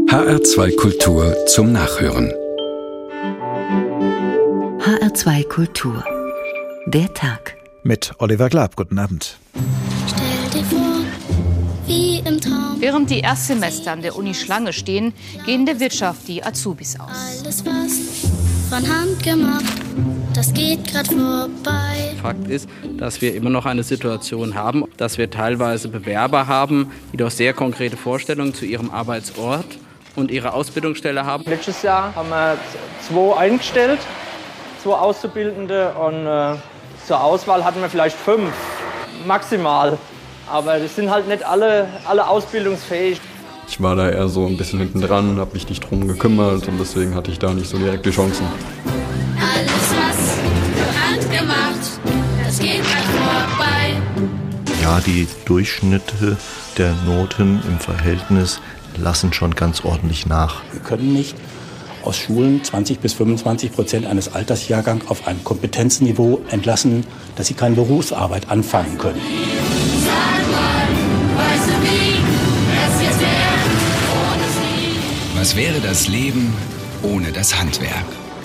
HR2 Kultur zum Nachhören. HR2 Kultur. Der Tag. Mit Oliver Glab. Guten Abend. Stell dir vor, wie im Traum. Während die Erstsemester an der Uni Schlange stehen, gehen der Wirtschaft die Azubis aus. Alles was von Hand gemacht, das geht grad vorbei. Fakt ist, dass wir immer noch eine Situation haben, dass wir teilweise Bewerber haben, die doch sehr konkrete Vorstellungen zu ihrem Arbeitsort und ihrer Ausbildungsstelle haben. Letztes Jahr haben wir 2 eingestellt, 2 Auszubildende, und zur Auswahl hatten wir vielleicht 5 maximal. Aber das sind halt nicht alle ausbildungsfähig. Ich war da eher so ein bisschen hinten dran, habe mich nicht drum gekümmert und deswegen hatte ich da nicht so direkt die Chancen. Alles was von Hand gemacht, das geht grad vorbei. Ja, die Durchschnitte der Noten im Verhältnis lassen schon ganz ordentlich nach. Wir können nicht aus Schulen 20-25% eines Altersjahrgangs auf ein Kompetenzniveau entlassen, dass sie keine Berufsarbeit anfangen können. Sag mal, weißt du wie es jetzt wäre ohne sie? Was wäre das Leben ohne das Handwerk?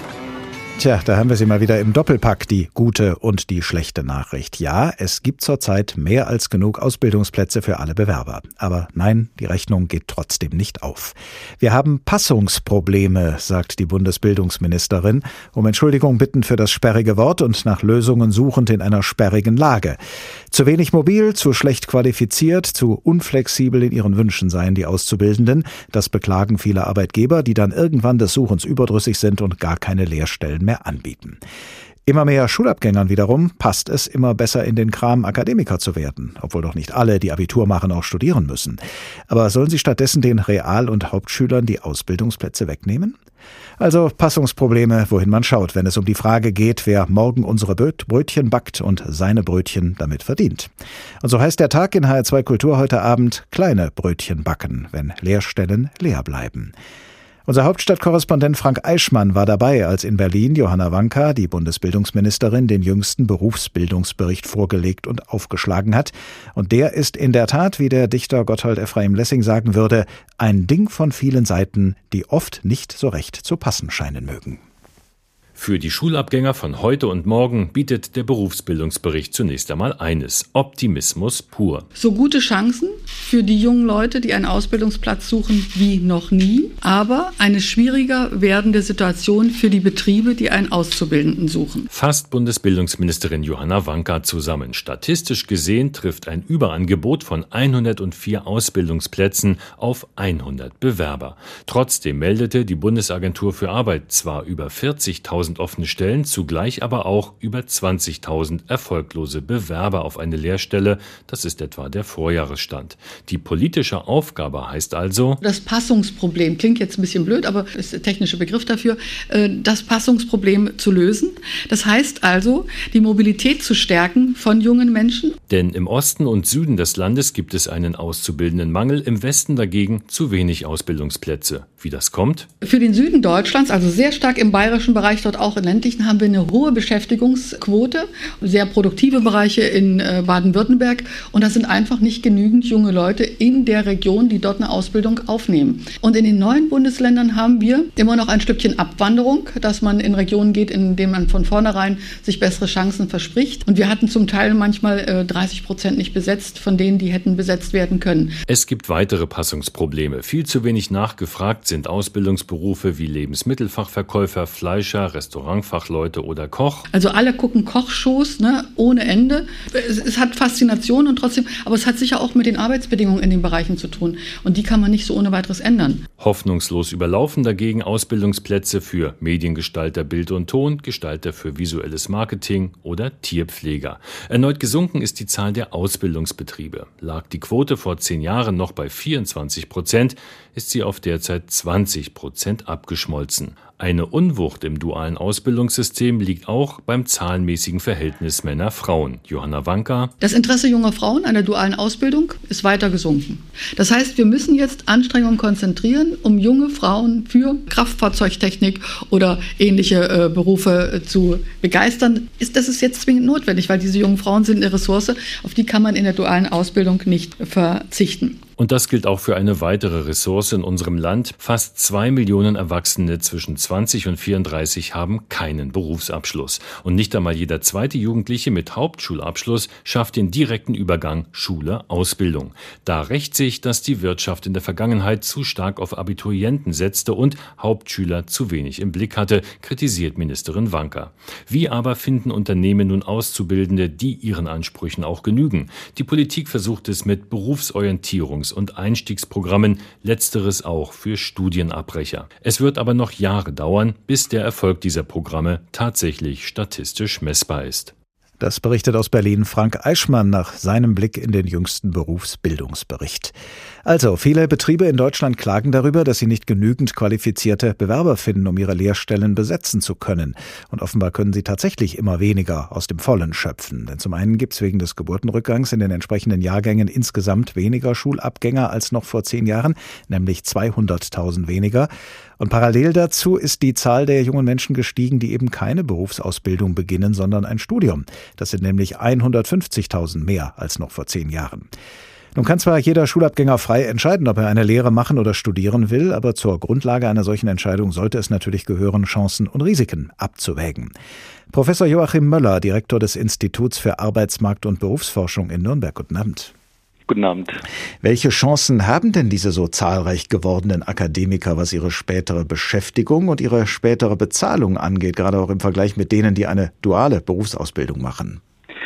Tja, da haben wir sie mal wieder im Doppelpack, die gute und die schlechte Nachricht. Ja, es gibt zurzeit mehr als genug Ausbildungsplätze für alle Bewerber. Aber nein, die Rechnung geht trotzdem nicht auf. Wir haben Passungsprobleme, sagt die Bundesbildungsministerin, um Entschuldigung bittend für das sperrige Wort und nach Lösungen suchend in einer sperrigen Lage. Zu wenig mobil, zu schlecht qualifiziert, zu unflexibel in ihren Wünschen seien die Auszubildenden. Das beklagen viele Arbeitgeber, die dann irgendwann des Suchens überdrüssig sind und gar keine Lehrstellen mehr anbieten. Immer mehr Schulabgängern wiederum passt es immer besser in den Kram, Akademiker zu werden, obwohl doch nicht alle, die Abitur machen, auch studieren müssen. Aber sollen sie stattdessen den Real- und Hauptschülern die Ausbildungsplätze wegnehmen? Also Passungsprobleme, wohin man schaut, wenn es um die Frage geht, wer morgen unsere Brötchen backt und seine Brötchen damit verdient. Und so heißt der Tag in HR2 Kultur heute Abend: kleine Brötchen backen, wenn Lehrstellen leer bleiben. Unser Hauptstadtkorrespondent Frank Eichmann war dabei, als in Berlin Johanna Wanka, die Bundesbildungsministerin, den jüngsten Berufsbildungsbericht vorgelegt und aufgeschlagen hat. Und der ist in der Tat, wie der Dichter Gotthold Ephraim Lessing sagen würde, ein Ding von vielen Seiten, die oft nicht so recht zu passen scheinen mögen. Für die Schulabgänger von heute und morgen bietet der Berufsbildungsbericht zunächst einmal eines: Optimismus pur. So gute Chancen für die jungen Leute, die einen Ausbildungsplatz suchen, wie noch nie, aber eine schwieriger werdende Situation für die Betriebe, die einen Auszubildenden suchen. Fasst Bundesbildungsministerin Johanna Wanka zusammen. Statistisch gesehen trifft ein Überangebot von 104 Ausbildungsplätzen auf 100 Bewerber. Trotzdem meldete die Bundesagentur für Arbeit zwar über 40.000 offene Stellen, zugleich aber auch über 20.000 erfolglose Bewerber auf eine Lehrstelle. Das ist etwa der Vorjahresstand. Die politische Aufgabe heißt also: Das Passungsproblem, klingt jetzt ein bisschen blöd, aber ist der technische Begriff dafür, das Passungsproblem zu lösen. Das heißt also, die Mobilität zu stärken von jungen Menschen. Denn im Osten und Süden des Landes gibt es einen Auszubildendenmangel, im Westen dagegen zu wenig Ausbildungsplätze. Wie das kommt? Für den Süden Deutschlands, also sehr stark im bayerischen Bereich, dort auch in ländlichen, haben wir eine hohe Beschäftigungsquote, sehr produktive Bereiche in Baden-Württemberg, und das sind einfach nicht genügend junge Leute in der Region, die dort eine Ausbildung aufnehmen. Und in den neuen Bundesländern haben wir immer noch ein Stückchen Abwanderung, dass man in Regionen geht, in denen man von vornherein sich bessere Chancen verspricht. Und wir hatten zum Teil manchmal 30% nicht besetzt von denen, die hätten besetzt werden können. Es gibt weitere Passungsprobleme. Viel zu wenig nachgefragt sind Ausbildungsberufe wie Lebensmittelfachverkäufer, Fleischer, Restaurantfachleute oder Koch. Also alle gucken Kochshows, ohne Ende. Es hat Faszination und trotzdem, aber es hat sicher auch mit den Arbeitsbedingungen in den Bereichen zu tun. Und die kann man nicht so ohne weiteres ändern. Hoffnungslos überlaufen dagegen Ausbildungsplätze für Mediengestalter Bild und Ton, Gestalter für visuelles Marketing oder Tierpfleger. Erneut gesunken ist die Zahl der Ausbildungsbetriebe. Lag die Quote vor 10 Jahren noch bei 24%, ist sie auf derzeit 20% abgeschmolzen. Eine Unwucht im dualen Ausbildungssystem liegt auch beim zahlenmäßigen Verhältnis Männer-Frauen. Johanna Wanka: Das Interesse junger Frauen an der dualen Ausbildung ist weiter gesunken. Das heißt, wir müssen jetzt Anstrengungen konzentrieren, um junge Frauen für Kraftfahrzeugtechnik oder ähnliche Berufe zu begeistern. Das ist jetzt zwingend notwendig, weil diese jungen Frauen sind eine Ressource, auf die kann man in der dualen Ausbildung nicht verzichten. Und das gilt auch für eine weitere Ressource in unserem Land. Fast 2 Millionen Erwachsene zwischen 20 und 34 haben keinen Berufsabschluss. Und nicht einmal jeder zweite Jugendliche mit Hauptschulabschluss schafft den direkten Übergang Schule-Ausbildung. Da rächt sich, dass die Wirtschaft in der Vergangenheit zu stark auf Abiturienten setzte und Hauptschüler zu wenig im Blick hatte, kritisiert Ministerin Wanka. Wie aber finden Unternehmen nun Auszubildende, die ihren Ansprüchen auch genügen? Die Politik versucht es mit Berufsorientierungs- und Einstiegsprogrammen, letzteres auch für Studienabbrecher. Es wird aber noch Jahre dauern, bis der Erfolg dieser Programme tatsächlich statistisch messbar ist. Das berichtet aus Berlin Frank Eichmann nach seinem Blick in den jüngsten Berufsbildungsbericht. Also, viele Betriebe in Deutschland klagen darüber, dass sie nicht genügend qualifizierte Bewerber finden, um ihre Lehrstellen besetzen zu können. Und offenbar können sie tatsächlich immer weniger aus dem Vollen schöpfen. Denn zum einen gibt es wegen des Geburtenrückgangs in den entsprechenden Jahrgängen insgesamt weniger Schulabgänger als noch vor 10 Jahren, nämlich 200.000 weniger. Und parallel dazu ist die Zahl der jungen Menschen gestiegen, die eben keine Berufsausbildung beginnen, sondern ein Studium. Das sind nämlich 150.000 mehr als noch vor 10 Jahren. Nun kann zwar jeder Schulabgänger frei entscheiden, ob er eine Lehre machen oder studieren will, aber zur Grundlage einer solchen Entscheidung sollte es natürlich gehören, Chancen und Risiken abzuwägen. Professor Joachim Möller, Direktor des Instituts für Arbeitsmarkt- und Berufsforschung in Nürnberg. Guten Abend. Guten Abend. Welche Chancen haben denn diese so zahlreich gewordenen Akademiker, was ihre spätere Beschäftigung und ihre spätere Bezahlung angeht, gerade auch im Vergleich mit denen, die eine duale Berufsausbildung machen?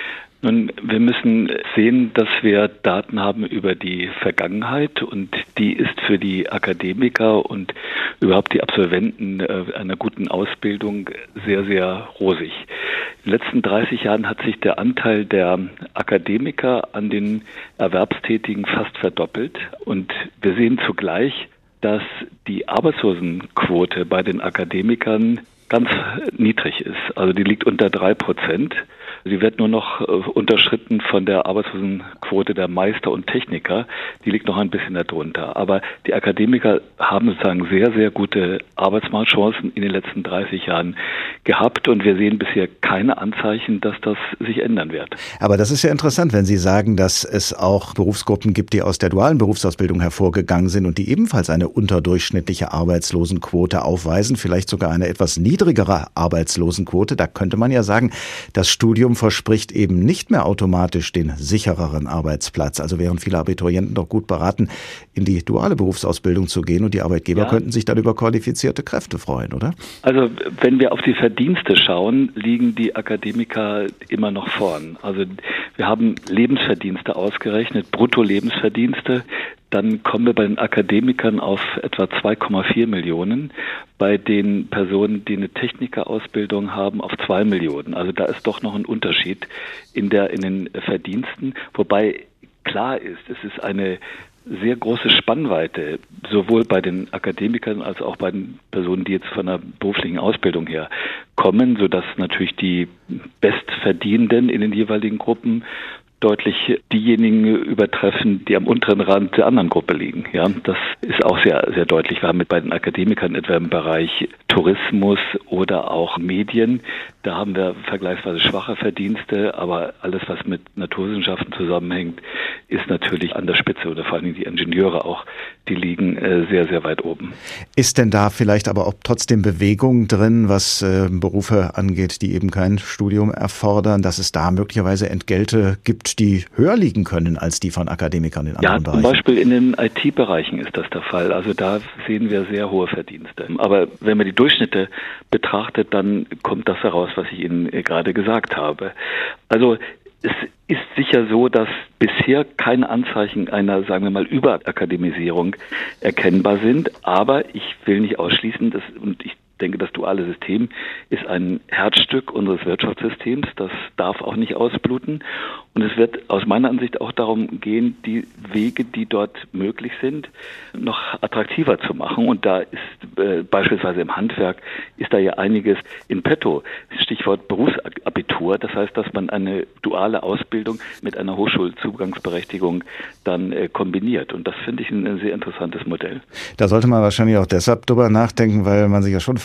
Nun, wir müssen sehen, dass wir Daten haben über die Vergangenheit und die ist für die Akademiker und überhaupt die Absolventen einer guten Ausbildung sehr, sehr rosig. In den letzten 30 Jahren hat sich der Anteil der Akademiker an den Erwerbstätigen fast verdoppelt und wir sehen zugleich, dass die Arbeitslosenquote bei den Akademikern ganz niedrig ist. Also die liegt unter 3%. Sie wird nur noch unterschritten von der Arbeitslosenquote der Meister und Techniker. Die liegt noch ein bisschen darunter. Aber die Akademiker haben sozusagen sehr, sehr gute Arbeitsmarktchancen in den letzten 30 Jahren gehabt. Und wir sehen bisher keine Anzeichen, dass das sich ändern wird. Aber das ist ja interessant, wenn Sie sagen, dass es auch Berufsgruppen gibt, die aus der dualen Berufsausbildung hervorgegangen sind und die ebenfalls eine unterdurchschnittliche Arbeitslosenquote aufweisen, vielleicht sogar eine etwas niedrigere Arbeitslosenquote. Da könnte man ja sagen, das Studium verspricht eben nicht mehr automatisch den sichereren Arbeitsplatz. Also wären viele Abiturienten doch gut beraten, in die duale Berufsausbildung zu gehen und die Arbeitgeber könnten sich dann über qualifizierte Kräfte freuen, oder? Also wenn wir auf die Verdienste schauen, liegen die Akademiker immer noch vorn. Also wir haben Lebensverdienste ausgerechnet, Brutto-Lebensverdienste. Dann kommen wir bei den Akademikern auf etwa 2,4 Millionen, bei den Personen, die eine Technikerausbildung haben, auf 2 Millionen. Also da ist doch noch ein Unterschied in den Verdiensten, wobei klar ist, es ist eine sehr große Spannweite, sowohl bei den Akademikern als auch bei den Personen, die jetzt von einer beruflichen Ausbildung her kommen, sodass natürlich die Bestverdienenden in den jeweiligen Gruppen deutlich diejenigen übertreffen, die am unteren Rand der anderen Gruppe liegen. Ja, das ist auch sehr, sehr deutlich. Wir haben bei den Akademikern etwa im Bereich Tourismus oder auch Medien, da haben wir vergleichsweise schwache Verdienste, aber alles, was mit Naturwissenschaften zusammenhängt, ist natürlich an der Spitze oder vor allem die Ingenieure auch, die liegen sehr, sehr weit oben. Ist denn da vielleicht aber auch trotzdem Bewegung drin, was Berufe angeht, die eben kein Studium erfordern, dass es da möglicherweise Entgelte gibt, die höher liegen können als die von Akademikern in anderen Bereichen? Ja, zum Beispiel in den IT-Bereichen ist das der Fall. Also da sehen wir sehr hohe Verdienste. Aber wenn man die Durchschnitte betrachtet, dann kommt das heraus, was ich Ihnen gerade gesagt habe. Also es ist sicher so, dass bisher keine Anzeichen einer, sagen wir mal, Überakademisierung erkennbar sind. Aber ich will nicht ausschließen, und ich denke, das duale System ist ein Herzstück unseres Wirtschaftssystems. Das darf auch nicht ausbluten. Und es wird aus meiner Ansicht auch darum gehen, die Wege, die dort möglich sind, noch attraktiver zu machen. Und da ist beispielsweise im Handwerk ist da ja einiges in petto. Stichwort Berufsabitur. Das heißt, dass man eine duale Ausbildung mit einer Hochschulzugangsberechtigung dann kombiniert. Und das finde ich ein sehr interessantes Modell. Da sollte man wahrscheinlich auch deshalb drüber nachdenken, weil man sich ja schon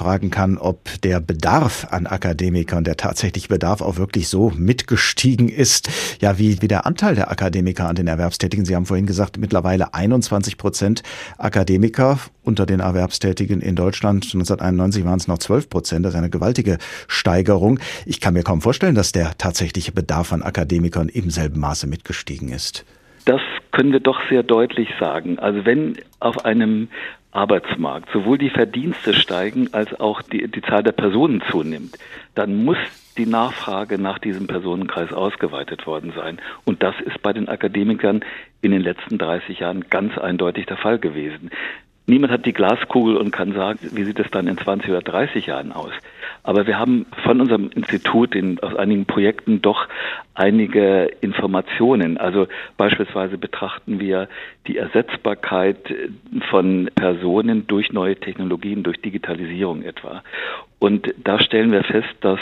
fragen kann, ob der Bedarf an Akademikern, der tatsächliche Bedarf auch wirklich so mitgestiegen ist, ja, wie der Anteil der Akademiker an den Erwerbstätigen. Sie haben vorhin gesagt, mittlerweile 21% Akademiker unter den Erwerbstätigen in Deutschland. 1991 waren es noch 12%. Das ist eine gewaltige Steigerung. Ich kann mir kaum vorstellen, dass der tatsächliche Bedarf an Akademikern im selben Maße mitgestiegen ist. Das können wir doch sehr deutlich sagen. Also wenn auf einem Arbeitsmarkt sowohl die Verdienste steigen, als auch die Zahl der Personen zunimmt, dann muss die Nachfrage nach diesem Personenkreis ausgeweitet worden sein. Und das ist bei den Akademikern in den letzten 30 Jahren ganz eindeutig der Fall gewesen. Niemand hat die Glaskugel und kann sagen, wie sieht es dann in 20 oder 30 Jahren aus. Aber wir haben von unserem Institut aus einigen Projekten doch einige Informationen. Also beispielsweise betrachten wir die Ersetzbarkeit von Personen durch neue Technologien, durch Digitalisierung etwa. Und da stellen wir fest, dass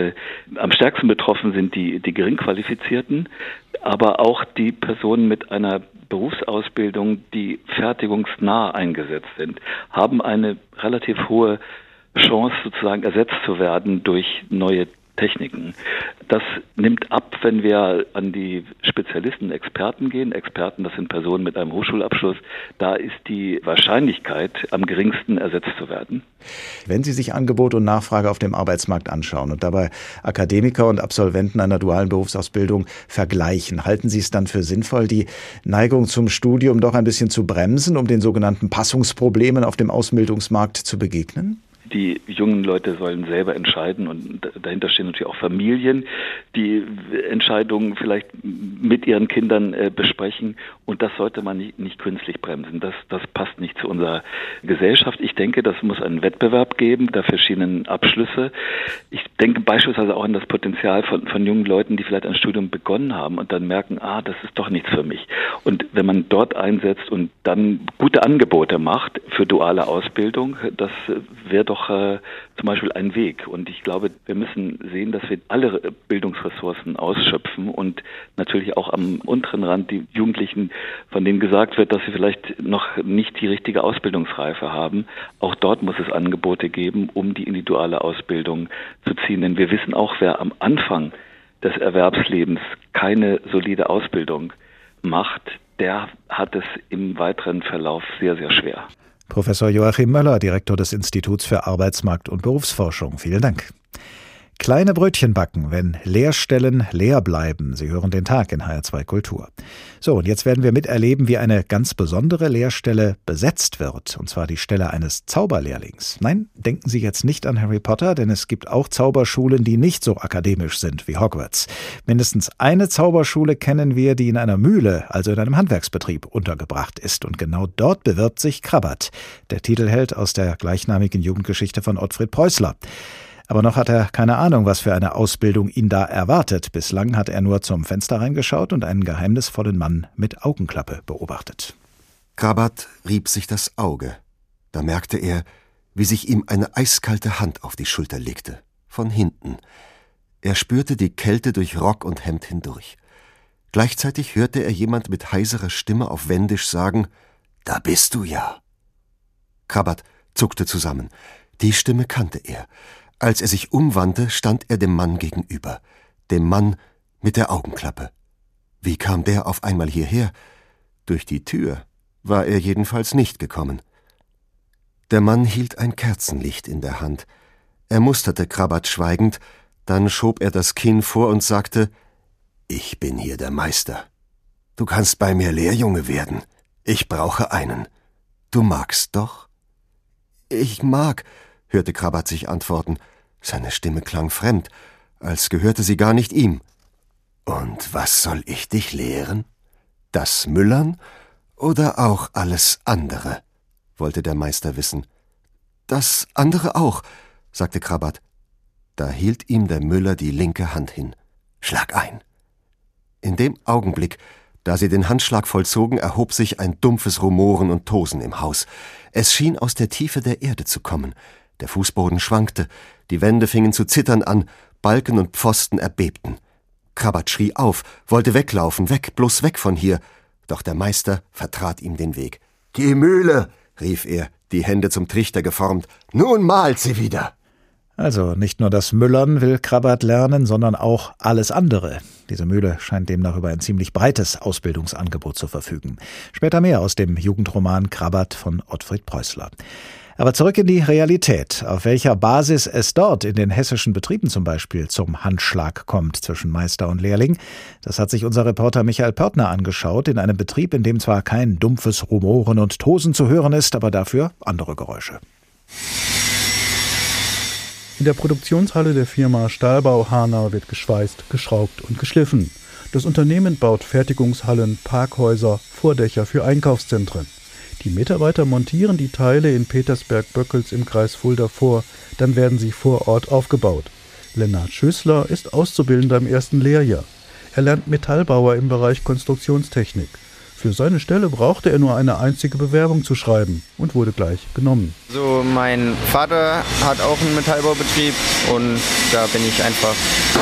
am stärksten betroffen sind die Geringqualifizierten, aber auch die Personen mit einer Berufsausbildung, die fertigungsnah eingesetzt sind, haben eine relativ hohe Chance, sozusagen ersetzt zu werden durch neue Techniken. Das nimmt ab, wenn wir an die Spezialisten, Experten gehen. Experten, das sind Personen mit einem Hochschulabschluss. Da ist die Wahrscheinlichkeit am geringsten ersetzt zu werden. Wenn Sie sich Angebot und Nachfrage auf dem Arbeitsmarkt anschauen und dabei Akademiker und Absolventen einer dualen Berufsausbildung vergleichen, halten Sie es dann für sinnvoll, die Neigung zum Studium doch ein bisschen zu bremsen, um den sogenannten Passungsproblemen auf dem Ausbildungsmarkt zu begegnen? Die jungen Leute sollen selber entscheiden und dahinter stehen natürlich auch Familien, die Entscheidungen vielleicht mit ihren Kindern besprechen und das sollte man nicht künstlich bremsen. Das passt nicht zu unserer Gesellschaft. Ich denke, das muss einen Wettbewerb geben der verschiedenen Abschlüsse. Ich denke beispielsweise auch an das Potenzial von jungen Leuten, die vielleicht ein Studium begonnen haben und dann merken, das ist doch nichts für mich. Und wenn man dort einsetzt und dann gute Angebote macht für duale Ausbildung, das wäre doch zum Beispiel ein Weg. Und ich glaube, wir müssen sehen, dass wir alle Bildungsressourcen ausschöpfen und natürlich auch am unteren Rand die Jugendlichen, von denen gesagt wird, dass sie vielleicht noch nicht die richtige Ausbildungsreife haben. Auch dort muss es Angebote geben, um die individuelle Ausbildung zu ziehen. Denn wir wissen auch, wer am Anfang des Erwerbslebens keine solide Ausbildung macht, der hat es im weiteren Verlauf sehr, sehr schwer. Professor Joachim Möller, Direktor des Instituts für Arbeitsmarkt- und Berufsforschung. Vielen Dank. Kleine Brötchen backen, wenn Lehrstellen leer bleiben. Sie hören den Tag in HR2 Kultur. So, und jetzt werden wir miterleben, wie eine ganz besondere Lehrstelle besetzt wird. Und zwar die Stelle eines Zauberlehrlings. Nein, denken Sie jetzt nicht an Harry Potter, denn es gibt auch Zauberschulen, die nicht so akademisch sind wie Hogwarts. Mindestens eine Zauberschule kennen wir, die in einer Mühle, also in einem Handwerksbetrieb, untergebracht ist. Und genau dort bewirbt sich Krabat, der Titelheld aus der gleichnamigen Jugendgeschichte von Ottfried Preußler. Aber noch hat er keine Ahnung, was für eine Ausbildung ihn da erwartet. Bislang hat er nur zum Fenster reingeschaut und einen geheimnisvollen Mann mit Augenklappe beobachtet. Krabat rieb sich das Auge. Da merkte er, wie sich ihm eine eiskalte Hand auf die Schulter legte. Von hinten. Er spürte die Kälte durch Rock und Hemd hindurch. Gleichzeitig hörte er jemand mit heiserer Stimme auf Wendisch sagen, »Da bist du ja.« Krabat zuckte zusammen. Die Stimme kannte er. Als er sich umwandte, stand er dem Mann gegenüber. Dem Mann mit der Augenklappe. Wie kam der auf einmal hierher? Durch die Tür war er jedenfalls nicht gekommen. Der Mann hielt ein Kerzenlicht in der Hand. Er musterte Krabat schweigend, dann schob er das Kinn vor und sagte, »Ich bin hier der Meister. Du kannst bei mir Lehrjunge werden. Ich brauche einen. Du magst doch?« »Ich mag«, hörte Krabat sich antworten. Seine Stimme klang fremd, als gehörte sie gar nicht ihm. »Und was soll ich dich lehren? Das Müllern oder auch alles andere?« wollte der Meister wissen. »Das andere auch«, sagte Krabat. Da hielt ihm der Müller die linke Hand hin. »Schlag ein.« In dem Augenblick, da sie den Handschlag vollzogen, erhob sich ein dumpfes Rumoren und Tosen im Haus. Es schien aus der Tiefe der Erde zu kommen. Der Fußboden schwankte, die Wände fingen zu zittern an, Balken und Pfosten erbebten. Krabat schrie auf, wollte weglaufen, weg, bloß weg von hier. Doch der Meister vertrat ihm den Weg. »Die Mühle«, rief er, die Hände zum Trichter geformt. Nun malt sie wieder. Also nicht nur das Müllern will Krabbert lernen, sondern auch alles andere. Diese Mühle scheint demnach über ein ziemlich breites Ausbildungsangebot zu verfügen. Später mehr aus dem Jugendroman Krabbert von Ottfried Preußler. Aber zurück in die Realität. Auf welcher Basis es dort in den hessischen Betrieben zum Beispiel zum Handschlag kommt zwischen Meister und Lehrling, das hat sich unser Reporter Michael Pörtner angeschaut, in einem Betrieb, in dem zwar kein dumpfes Rumoren und Tosen zu hören ist, aber dafür andere Geräusche. In der Produktionshalle der Firma Stahlbau Hahner wird geschweißt, geschraubt und geschliffen. Das Unternehmen baut Fertigungshallen, Parkhäuser, Vordächer für Einkaufszentren. Die Mitarbeiter montieren die Teile in Petersberg-Böckels im Kreis Fulda vor, dann werden sie vor Ort aufgebaut. Lennart Schößler ist Auszubildender im ersten Lehrjahr. Er lernt Metallbauer im Bereich Konstruktionstechnik. Für seine Stelle brauchte er nur eine einzige Bewerbung zu schreiben und wurde gleich genommen. So, mein Vater hat auch einen Metallbaubetrieb und da bin ich einfach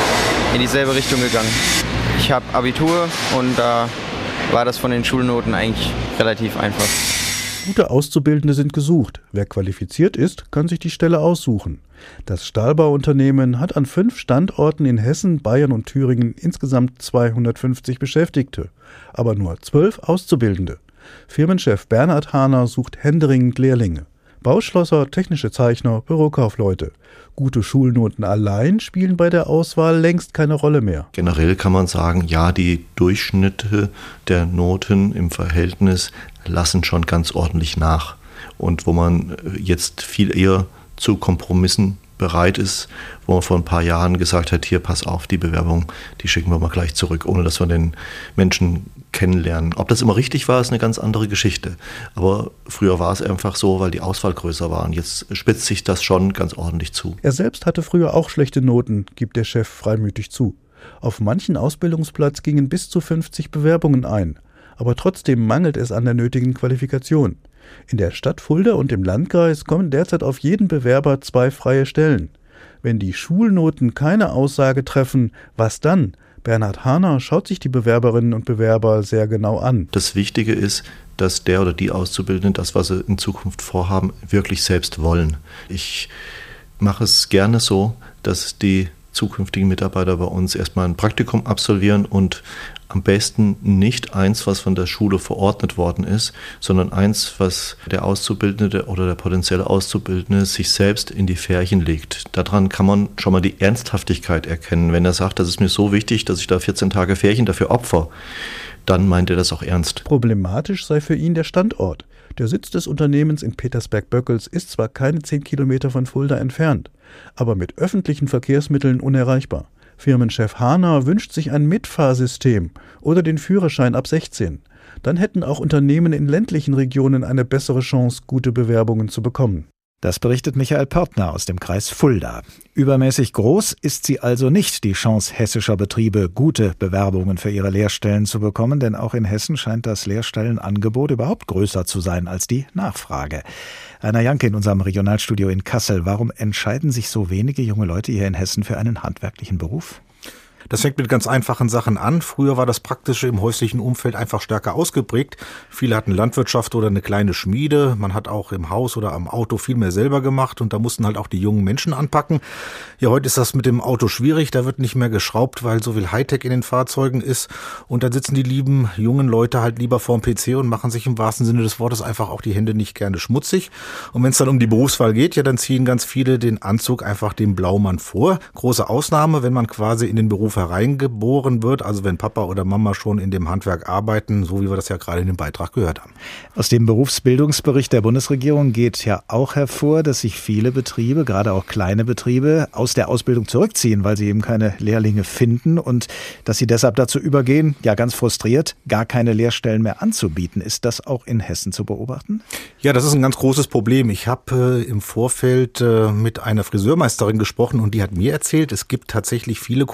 in dieselbe Richtung gegangen. Ich habe Abitur und da war das von den Schulnoten eigentlich relativ einfach. Gute Auszubildende sind gesucht. Wer qualifiziert ist, kann sich die Stelle aussuchen. Das Stahlbauunternehmen hat an 5 Standorten in Hessen, Bayern und Thüringen insgesamt 250 Beschäftigte, aber nur 12 Auszubildende. Firmenchef Bernhard Hahner sucht händeringend Lehrlinge. Bauschlosser, technische Zeichner, Bürokaufleute. Gute Schulnoten allein spielen bei der Auswahl längst keine Rolle mehr. Generell kann man sagen, ja, die Durchschnitte der Noten im Verhältnis lassen schon ganz ordentlich nach. Und wo man jetzt viel eher zu Kompromissen bereit ist, wo man vor ein paar Jahren gesagt hat, hier, pass auf, die Bewerbung, die schicken wir mal gleich zurück, ohne dass wir den Menschen kennenlernen. Ob das immer richtig war, ist eine ganz andere Geschichte. Aber früher war es einfach so, weil die Auswahl größer war. Und jetzt spitzt sich das schon ganz ordentlich zu. Er selbst hatte früher auch schlechte Noten, gibt der Chef freimütig zu. Auf manchen Ausbildungsplatz gingen bis zu 50 Bewerbungen ein. Aber trotzdem mangelt es an der nötigen Qualifikation. In der Stadt Fulda und im Landkreis kommen derzeit auf jeden Bewerber 2 freie Stellen. Wenn die Schulnoten keine Aussage treffen, was dann? Bernhard Hahner schaut sich die Bewerberinnen und Bewerber sehr genau an. Das Wichtige ist, dass der oder die Auszubildenden das, was sie in Zukunft vorhaben, wirklich selbst wollen. Ich mache es gerne so, dass die zukünftigen Mitarbeiter bei uns erstmal ein Praktikum absolvieren und am besten nicht eins, was von der Schule verordnet worden ist, sondern eins, was der Auszubildende oder der potenzielle Auszubildende sich selbst in die Färchen legt. Daran kann man schon mal die Ernsthaftigkeit erkennen. Wenn er sagt, das ist mir so wichtig, dass ich da 14 Tage Färchen dafür opfer, dann meint er das auch ernst. Problematisch sei für ihn der Standort. Der Sitz des Unternehmens in Petersberg-Böckels ist zwar keine 10 Kilometer von Fulda entfernt, aber mit öffentlichen Verkehrsmitteln unerreichbar. Firmenchef Hahner wünscht sich ein Mitfahrsystem oder den Führerschein ab 16. Dann hätten auch Unternehmen in ländlichen Regionen eine bessere Chance, gute Bewerbungen zu bekommen. Das berichtet Michael Pörtner aus dem Kreis Fulda. Übermäßig groß ist sie also nicht, die Chance hessischer Betriebe, gute Bewerbungen für ihre Lehrstellen zu bekommen, denn auch in Hessen scheint das Lehrstellenangebot überhaupt größer zu sein als die Nachfrage. Rainer Janke in unserem Regionalstudio in Kassel. Warum entscheiden sich so wenige junge Leute hier in Hessen für einen handwerklichen Beruf? Das fängt mit ganz einfachen Sachen an. Früher war das Praktische im häuslichen Umfeld einfach stärker ausgeprägt. Viele hatten Landwirtschaft oder eine kleine Schmiede. Man hat auch im Haus oder am Auto viel mehr selber gemacht und da mussten halt auch die jungen Menschen anpacken. Ja, heute ist das mit dem Auto schwierig. Da wird nicht mehr geschraubt, weil so viel Hightech in den Fahrzeugen ist. Und dann sitzen die lieben jungen Leute halt lieber vorm PC und machen sich im wahrsten Sinne des Wortes einfach auch die Hände nicht gerne schmutzig. Und wenn es dann um die Berufswahl geht, ja, dann ziehen ganz viele den Anzug einfach dem Blaumann vor. Große Ausnahme, wenn man quasi in den Beruf hereingeboren wird, also wenn Papa oder Mama schon in dem Handwerk arbeiten, so wie wir das ja gerade in dem Beitrag gehört haben. Aus dem Berufsbildungsbericht der Bundesregierung geht ja auch hervor, dass sich viele Betriebe, gerade auch kleine Betriebe, aus der Ausbildung zurückziehen, weil sie eben keine Lehrlinge finden und dass sie deshalb dazu übergehen, ja ganz frustriert, gar keine Lehrstellen mehr anzubieten. Ist das auch in Hessen zu beobachten? Ja, das ist ein ganz großes Problem. Ich habe im Vorfeld mit einer Friseurmeisterin gesprochen und die hat mir erzählt, es gibt tatsächlich viele Kollegen, die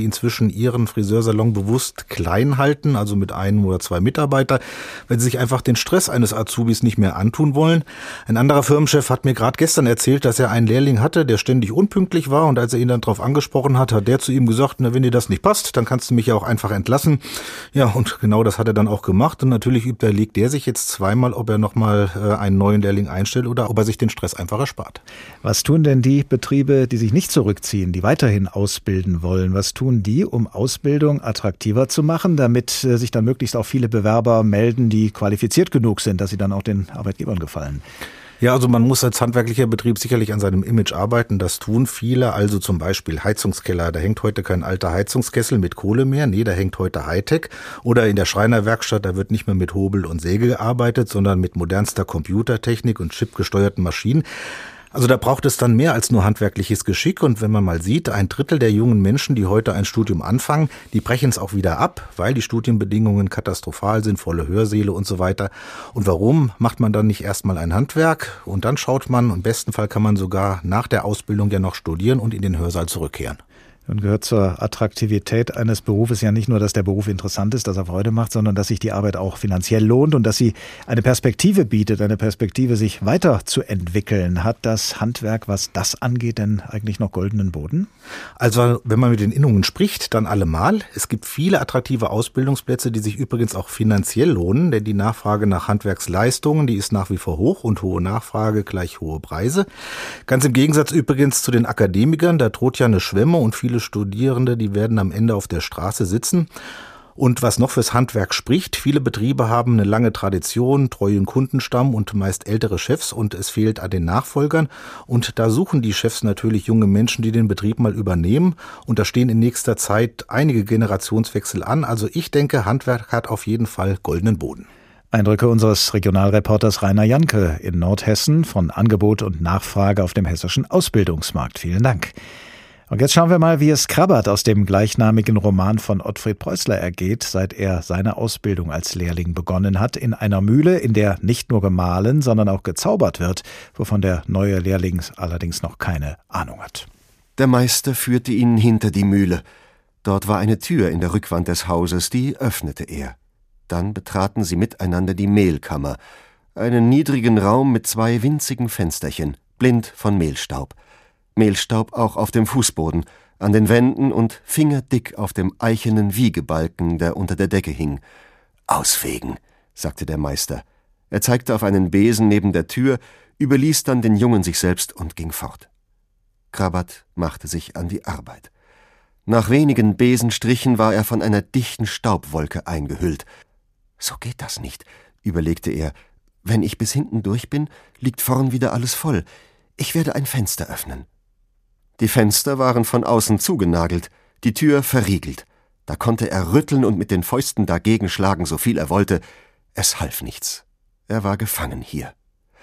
die inzwischen ihren Friseursalon bewusst klein halten, also mit 1 oder 2 Mitarbeitern, weil sie sich einfach den Stress eines Azubis nicht mehr antun wollen. Ein anderer Firmenchef hat mir gerade gestern erzählt, dass er einen Lehrling hatte, der ständig unpünktlich war, und als er ihn dann darauf angesprochen hat, hat der zu ihm gesagt, na, wenn dir das nicht passt, dann kannst du mich ja auch einfach entlassen. Ja, und genau das hat er dann auch gemacht, und natürlich überlegt der sich jetzt zweimal, ob er nochmal einen neuen Lehrling einstellt oder ob er sich den Stress einfach erspart. Was tun denn die Betriebe, die sich nicht zurückziehen, die weiterhin ausbilden wollen? Was tun die, um Ausbildung attraktiver zu machen, damit sich dann möglichst auch viele Bewerber melden, die qualifiziert genug sind, dass sie dann auch den Arbeitgebern gefallen? Ja, also man muss als handwerklicher Betrieb sicherlich an seinem Image arbeiten. Das tun viele. Also zum Beispiel Heizungskeller. Da hängt heute kein alter Heizungskessel mit Kohle mehr. Nee, da hängt heute Hightech. Oder in der Schreinerwerkstatt, da wird nicht mehr mit Hobel und Säge gearbeitet, sondern mit modernster Computertechnik und chipgesteuerten Maschinen. Also da braucht es dann mehr als nur handwerkliches Geschick. Und wenn man mal sieht, 1/3 der jungen Menschen, die heute ein Studium anfangen, die brechen es auch wieder ab, weil die Studienbedingungen katastrophal sind, volle Hörsäle und so weiter. Und warum macht man dann nicht erstmal ein Handwerk und dann schaut man, im besten Fall kann man sogar nach der Ausbildung ja noch studieren und in den Hörsaal zurückkehren. Nun gehört zur Attraktivität eines Berufes ja nicht nur, dass der Beruf interessant ist, dass er Freude macht, sondern dass sich die Arbeit auch finanziell lohnt und dass sie eine Perspektive bietet, eine Perspektive, sich weiterzuentwickeln. Hat das Handwerk, was das angeht, denn eigentlich noch goldenen Boden? Also wenn man mit den Innungen spricht, dann allemal. Es gibt viele attraktive Ausbildungsplätze, die sich übrigens auch finanziell lohnen, denn die Nachfrage nach Handwerksleistungen, die ist nach wie vor hoch, und hohe Nachfrage gleich hohe Preise. Ganz im Gegensatz übrigens zu den Akademikern, da droht ja eine Schwemme, und viele Studierende, die werden am Ende auf der Straße sitzen. Und was noch fürs Handwerk spricht, viele Betriebe haben eine lange Tradition, treuen Kundenstamm und meist ältere Chefs, und es fehlt an den Nachfolgern. Und da suchen die Chefs natürlich junge Menschen, die den Betrieb mal übernehmen. Und da stehen in nächster Zeit einige Generationswechsel an. Also ich denke, Handwerk hat auf jeden Fall goldenen Boden. Eindrücke unseres Regionalreporters Rainer Janke in Nordhessen von Angebot und Nachfrage auf dem hessischen Ausbildungsmarkt. Vielen Dank. Und jetzt schauen wir mal, wie es Krabbert aus dem gleichnamigen Roman von Ottfried Preußler ergeht, seit er seine Ausbildung als Lehrling begonnen hat, in einer Mühle, in der nicht nur gemahlen, sondern auch gezaubert wird, wovon der neue Lehrling allerdings noch keine Ahnung hat. Der Meister führte ihn hinter die Mühle. Dort war eine Tür in der Rückwand des Hauses, die öffnete er. Dann betraten sie miteinander die Mehlkammer, einen niedrigen Raum mit 2 winzigen Fensterchen, blind von Mehlstaub. Mehlstaub auch auf dem Fußboden, an den Wänden und fingerdick auf dem eichenen Wiegebalken, der unter der Decke hing. »Ausfegen«, sagte der Meister. Er zeigte auf einen Besen neben der Tür, überließ dann den Jungen sich selbst und ging fort. Krabbert machte sich an die Arbeit. Nach wenigen Besenstrichen war er von einer dichten Staubwolke eingehüllt. »So geht das nicht«, überlegte er. »Wenn ich bis hinten durch bin, liegt vorn wieder alles voll. Ich werde ein Fenster öffnen.« Die Fenster waren von außen zugenagelt, die Tür verriegelt. Da konnte er rütteln und mit den Fäusten dagegen schlagen, so viel er wollte. Es half nichts. Er war gefangen hier.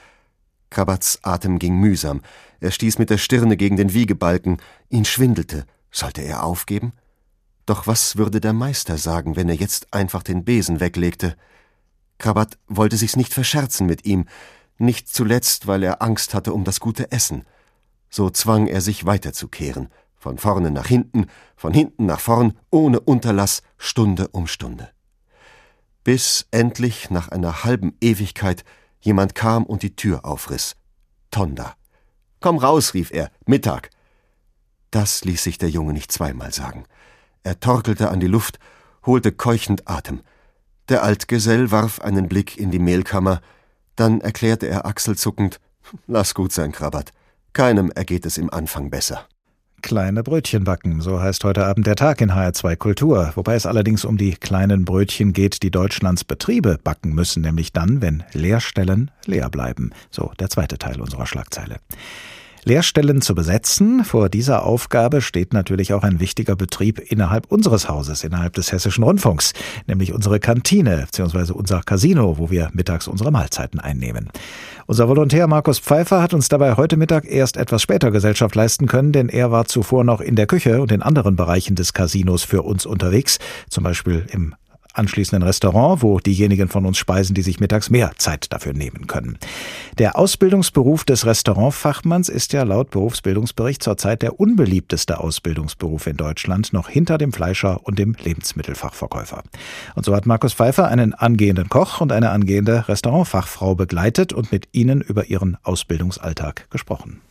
Krabberts Atem ging mühsam. Er stieß mit der Stirne gegen den Wiegebalken. Ihn schwindelte. Sollte er aufgeben? Doch was würde der Meister sagen, wenn er jetzt einfach den Besen weglegte? Krabbert wollte sich's nicht verscherzen mit ihm, nicht zuletzt, weil er Angst hatte um das gute Essen. So zwang er sich weiterzukehren, von vorne nach hinten, von hinten nach vorn, ohne Unterlass, Stunde um Stunde. Bis endlich, nach einer halben Ewigkeit, jemand kam und die Tür aufriss. Tonda. »Komm raus«, rief er, »Mittag!« Das ließ sich der Junge nicht zweimal sagen. Er torkelte an die Luft, holte keuchend Atem. Der Altgesell warf einen Blick in die Mehlkammer, dann erklärte er achselzuckend, »Lass gut sein, Krabbert. Keinem ergeht es im Anfang besser.« Kleine Brötchen backen, so heißt heute Abend der Tag in HR2 Kultur, wobei es allerdings um die kleinen Brötchen geht, die Deutschlands Betriebe backen müssen, nämlich dann, wenn Lehrstellen leer bleiben. So der zweite Teil unserer Schlagzeile. Lehrstellen zu besetzen, vor dieser Aufgabe steht natürlich auch ein wichtiger Betrieb innerhalb unseres Hauses, innerhalb des Hessischen Rundfunks, nämlich unsere Kantine bzw. unser Casino, wo wir mittags unsere Mahlzeiten einnehmen. Unser Volontär Markus Pfeiffer hat uns dabei heute Mittag erst etwas später Gesellschaft leisten können, denn er war zuvor noch in der Küche und in anderen Bereichen des Casinos für uns unterwegs, zum Beispiel im anschließend ein Restaurant, wo diejenigen von uns speisen, die sich mittags mehr Zeit dafür nehmen können. Der Ausbildungsberuf des Restaurantfachmanns ist ja laut Berufsbildungsbericht zurzeit der unbeliebteste Ausbildungsberuf in Deutschland, noch hinter dem Fleischer und dem Lebensmittelfachverkäufer. Und so hat Markus Pfeiffer einen angehenden Koch und eine angehende Restaurantfachfrau begleitet und mit ihnen über ihren Ausbildungsalltag gesprochen.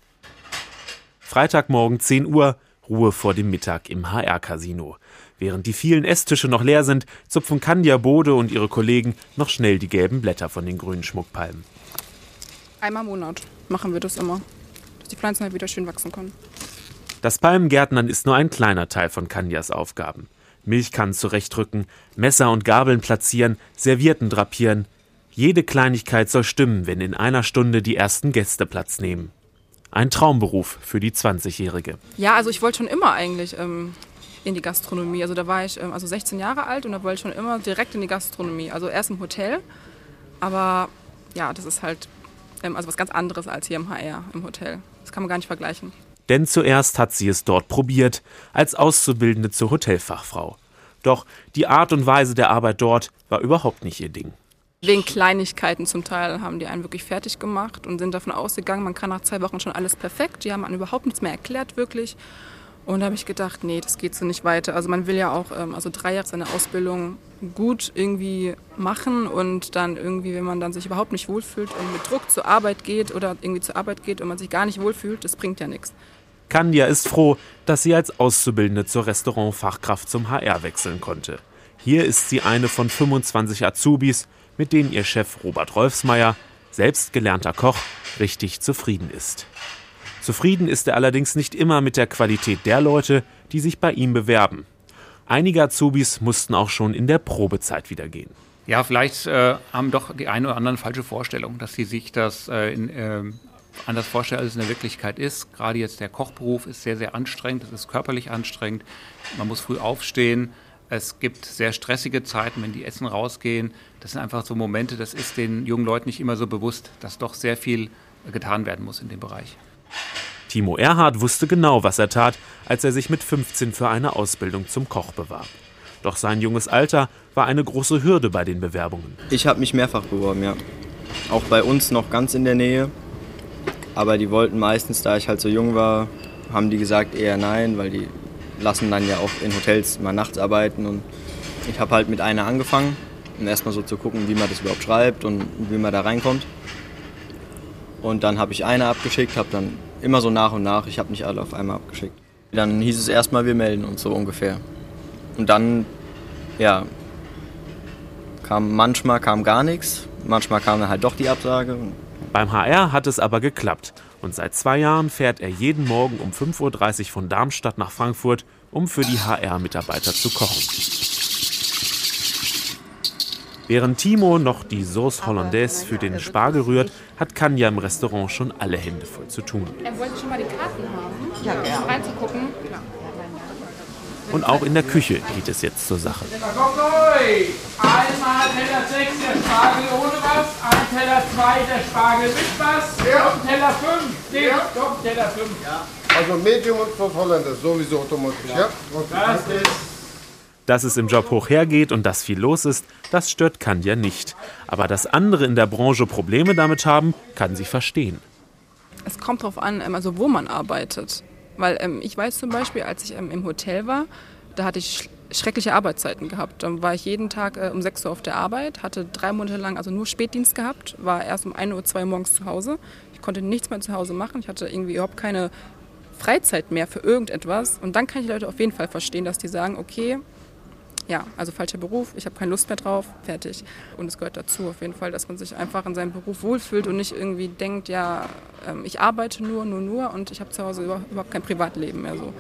Freitagmorgen 10 Uhr, Ruhe vor dem Mittag im HR-Casino. Während die vielen Estische noch leer sind, zupfen Kandja Bode und ihre Kollegen noch schnell die gelben Blätter von den grünen Schmuckpalmen. Einmal im Monat machen wir das immer, dass die Pflanzen halt wieder schön wachsen können. Das Palmengärtnern ist nur ein kleiner Teil von Kandjas Aufgaben. Milchkannen zurechtrücken, Messer und Gabeln platzieren, Servietten drapieren. Jede Kleinigkeit soll stimmen, wenn in einer Stunde die ersten Gäste Platz nehmen. Ein Traumberuf für die 20-Jährige. Ja, also ich wollte schon immer eigentlich in die Gastronomie. Also da war ich 16 Jahre alt und da wollte ich schon immer direkt in die Gastronomie. Also erst im Hotel, aber ja, das ist halt was ganz anderes als hier im HR, im Hotel. Das kann man gar nicht vergleichen. Denn zuerst hat sie es dort probiert, als Auszubildende zur Hotelfachfrau. Doch die Art und Weise der Arbeit dort war überhaupt nicht ihr Ding. Wegen Kleinigkeiten zum Teil haben die einen wirklich fertig gemacht und sind davon ausgegangen, man kann nach 2 Wochen schon alles perfekt. Die haben einem überhaupt nichts mehr erklärt, wirklich. Und da habe ich gedacht, nee, das geht so nicht weiter. Also man will ja auch 3 Jahre seine Ausbildung gut irgendwie machen und dann irgendwie, wenn man dann sich überhaupt nicht wohlfühlt und mit Druck zur Arbeit geht oder irgendwie zur Arbeit geht und man sich gar nicht wohlfühlt, das bringt ja nichts. Kandja ist froh, dass sie als Auszubildende zur Restaurantfachkraft zum HR wechseln konnte. Hier ist sie eine von 25 Azubis, mit denen ihr Chef Robert Rolfsmeier, selbst gelernter Koch, richtig zufrieden ist. Zufrieden ist er allerdings nicht immer mit der Qualität der Leute, die sich bei ihm bewerben. Einige Azubis mussten auch schon in der Probezeit wieder gehen. Ja, vielleicht haben doch die eine oder andere falsche Vorstellung, dass sie sich das anders vorstellen, als es in der Wirklichkeit ist. Gerade jetzt der Kochberuf ist sehr, sehr anstrengend, es ist körperlich anstrengend. Man muss früh aufstehen. Es gibt sehr stressige Zeiten, wenn die Essen rausgehen. Das sind einfach so Momente, das ist den jungen Leuten nicht immer so bewusst, dass doch sehr viel getan werden muss in dem Bereich. Timo Erhardt wusste genau, was er tat, als er sich mit 15 für eine Ausbildung zum Koch bewarb. Doch sein junges Alter war eine große Hürde bei den Bewerbungen. Ich habe mich mehrfach beworben, ja. Auch bei uns noch ganz in der Nähe. Aber die wollten meistens, da ich halt so jung war, haben die gesagt eher nein, weil die lassen dann ja auch in Hotels mal nachts arbeiten. Und ich habe halt mit einer angefangen, um erstmal so zu gucken, wie man das überhaupt schreibt und wie man da reinkommt. Und dann habe ich eine abgeschickt, habe dann immer so nach und nach, ich habe nicht alle auf einmal abgeschickt. Dann hieß es erstmal, wir melden uns so ungefähr. Und dann, ja, manchmal kam gar nichts, manchmal kam dann halt doch die Absage. Beim HR hat es aber geklappt. Und seit 2 Jahren fährt er jeden Morgen um 5.30 Uhr von Darmstadt nach Frankfurt, um für die HR-Mitarbeiter zu kochen. Während Timo noch die Sauce Hollandaise für den Spargel rührt, hat Kandja im Restaurant schon alle Hände voll zu tun. Er wollte schon mal die Karten haben, ja, reinzugucken. Ja. Und auch in der Küche geht es jetzt zur Sache. Einmal Teller 6 der Spargel ohne was, ein Teller 2 der Spargel mit was, ja. Und Teller 5, ja. Doch, Teller 5. Ja. Also Medium und Sauce Hollandaise, sowieso automatisch, ja? Das ist... Dass es im Job hoch hergeht und dass viel los ist, das stört Kandja nicht. Aber dass andere in der Branche Probleme damit haben, kann sie verstehen. Es kommt darauf an, also wo man arbeitet. Weil ich weiß zum Beispiel, als ich im Hotel war, da hatte ich schreckliche Arbeitszeiten gehabt. Dann war ich jeden Tag um 6 Uhr auf der Arbeit, hatte 3 Monate lang also nur Spätdienst gehabt, war erst um 1 Uhr 2 Uhr morgens zu Hause. Ich konnte nichts mehr zu Hause machen, ich hatte irgendwie überhaupt keine Freizeit mehr für irgendetwas. Und dann kann ich die Leute auf jeden Fall verstehen, dass die sagen, okay, ja, also falscher Beruf, ich habe keine Lust mehr drauf, fertig. Und es gehört dazu auf jeden Fall, dass man sich einfach in seinem Beruf wohlfühlt und nicht irgendwie denkt, ja, ich arbeite nur und ich habe zu Hause überhaupt kein Privatleben mehr so.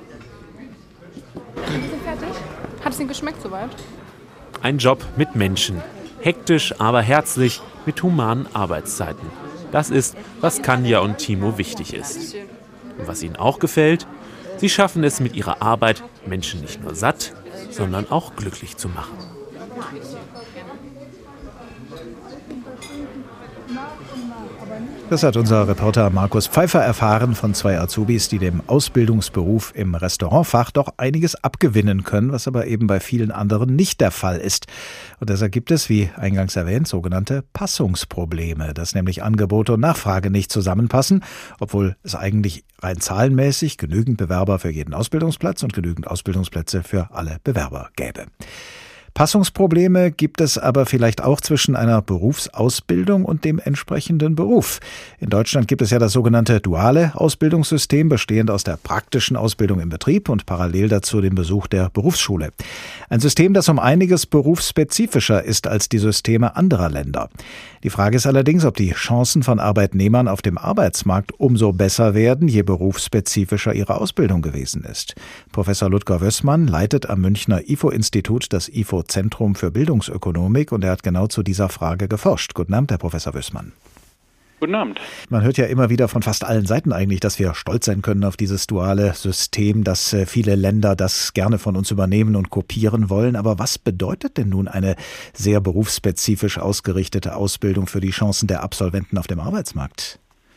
Sind Sie fertig? Hat es Ihnen geschmeckt soweit? Ein Job mit Menschen. Hektisch, aber herzlich, mit humanen Arbeitszeiten. Das ist, was Kandja und Timo wichtig ist. Und was ihnen auch gefällt, sie schaffen es mit ihrer Arbeit, Menschen nicht nur satt, sondern auch glücklich zu machen. Aber nicht Das hat unser Reporter Markus Pfeiffer erfahren von 2 Azubis, die dem Ausbildungsberuf im Restaurantfach doch einiges abgewinnen können, was aber eben bei vielen anderen nicht der Fall ist. Und deshalb gibt es, wie eingangs erwähnt, sogenannte Passungsprobleme, dass nämlich Angebot und Nachfrage nicht zusammenpassen, obwohl es eigentlich rein zahlenmäßig genügend Bewerber für jeden Ausbildungsplatz und genügend Ausbildungsplätze für alle Bewerber gäbe. Passungsprobleme gibt es aber vielleicht auch zwischen einer Berufsausbildung und dem entsprechenden Beruf. In Deutschland gibt es ja das sogenannte duale Ausbildungssystem, bestehend aus der praktischen Ausbildung im Betrieb und parallel dazu dem Besuch der Berufsschule. Ein System, das um einiges berufsspezifischer ist als die Systeme anderer Länder. Die Frage ist allerdings, ob die Chancen von Arbeitnehmern auf dem Arbeitsmarkt umso besser werden, je berufsspezifischer ihre Ausbildung gewesen ist. Professor Ludger Wössmann leitet am Münchner IFO-Institut das IFO-Zentrum für Bildungsökonomik und er hat genau zu dieser Frage geforscht. Guten Abend, Herr Professor Wössmann. Guten Abend. Man hört ja immer wieder von fast allen Seiten eigentlich, dass wir stolz sein können auf dieses duale System, dass viele Länder das gerne von uns übernehmen und kopieren wollen. Aber was bedeutet denn nun eine sehr berufsspezifisch ausgerichtete Ausbildung für die Chancen der Absolventen auf dem Arbeitsmarkt?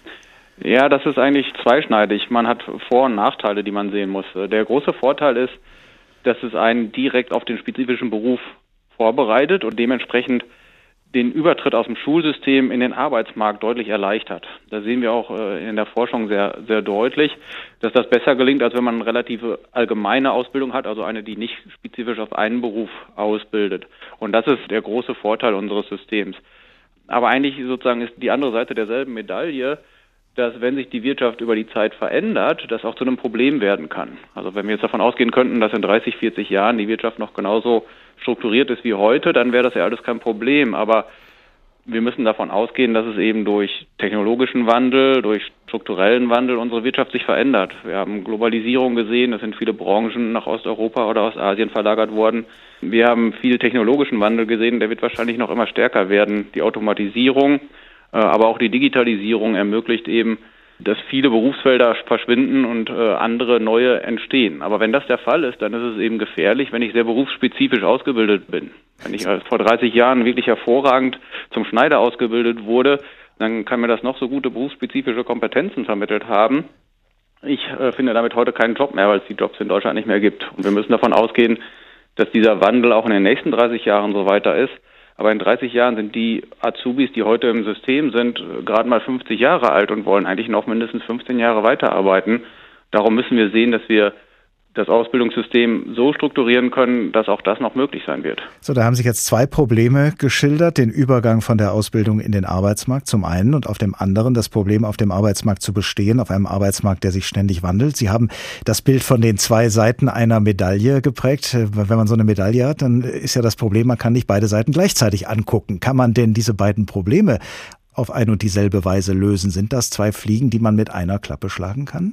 Ja, das ist eigentlich zweischneidig. Man hat Vor- und Nachteile, die man sehen muss. Der große Vorteil ist, dass es einen direkt auf den spezifischen Beruf vorbereitet und dementsprechend den Übertritt aus dem Schulsystem in den Arbeitsmarkt deutlich erleichtert. Da sehen wir auch in der Forschung sehr, sehr deutlich, dass das besser gelingt, als wenn man eine relative allgemeine Ausbildung hat, also eine, die nicht spezifisch auf einen Beruf ausbildet. Und das ist der große Vorteil unseres Systems. Aber eigentlich sozusagen ist die andere Seite derselben Medaille, dass wenn sich die Wirtschaft über die Zeit verändert, das auch zu einem Problem werden kann. Also wenn wir jetzt davon ausgehen könnten, dass in 30, 40 Jahren die Wirtschaft noch genauso strukturiert ist wie heute, dann wäre das ja alles kein Problem. Aber wir müssen davon ausgehen, dass es eben durch technologischen Wandel, durch strukturellen Wandel unsere Wirtschaft sich verändert. Wir haben Globalisierung gesehen, es sind viele Branchen nach Osteuropa oder Ostasien verlagert worden. Wir haben viel technologischen Wandel gesehen, der wird wahrscheinlich noch immer stärker werden. Die Automatisierung, aber auch die Digitalisierung ermöglicht eben, dass viele Berufsfelder verschwinden und andere neue entstehen. Aber wenn das der Fall ist, dann ist es eben gefährlich, wenn ich sehr berufsspezifisch ausgebildet bin. Wenn ich vor 30 Jahren wirklich hervorragend zum Schneider ausgebildet wurde, dann kann mir das noch so gute berufsspezifische Kompetenzen vermittelt haben. Ich finde damit heute keinen Job mehr, weil es die Jobs in Deutschland nicht mehr gibt. Und wir müssen davon ausgehen, dass dieser Wandel auch in den nächsten 30 Jahren so weiter ist. Aber in 30 Jahren sind die Azubis, die heute im System sind, gerade mal 50 Jahre alt und wollen eigentlich noch mindestens 15 Jahre weiterarbeiten. Darum müssen wir sehen, dass wir das Ausbildungssystem so strukturieren können, dass auch das noch möglich sein wird. So, da haben sich jetzt 2 Probleme geschildert. Den Übergang von der Ausbildung in den Arbeitsmarkt zum einen und auf dem anderen das Problem, auf dem Arbeitsmarkt zu bestehen, auf einem Arbeitsmarkt, der sich ständig wandelt. Sie haben das Bild von den 2 Seiten einer Medaille geprägt. Wenn man so eine Medaille hat, dann ist ja das Problem, man kann nicht beide Seiten gleichzeitig angucken. Kann man denn diese beiden Probleme auf ein und dieselbe Weise lösen? Sind das 2 Fliegen, die man mit einer Klappe schlagen kann?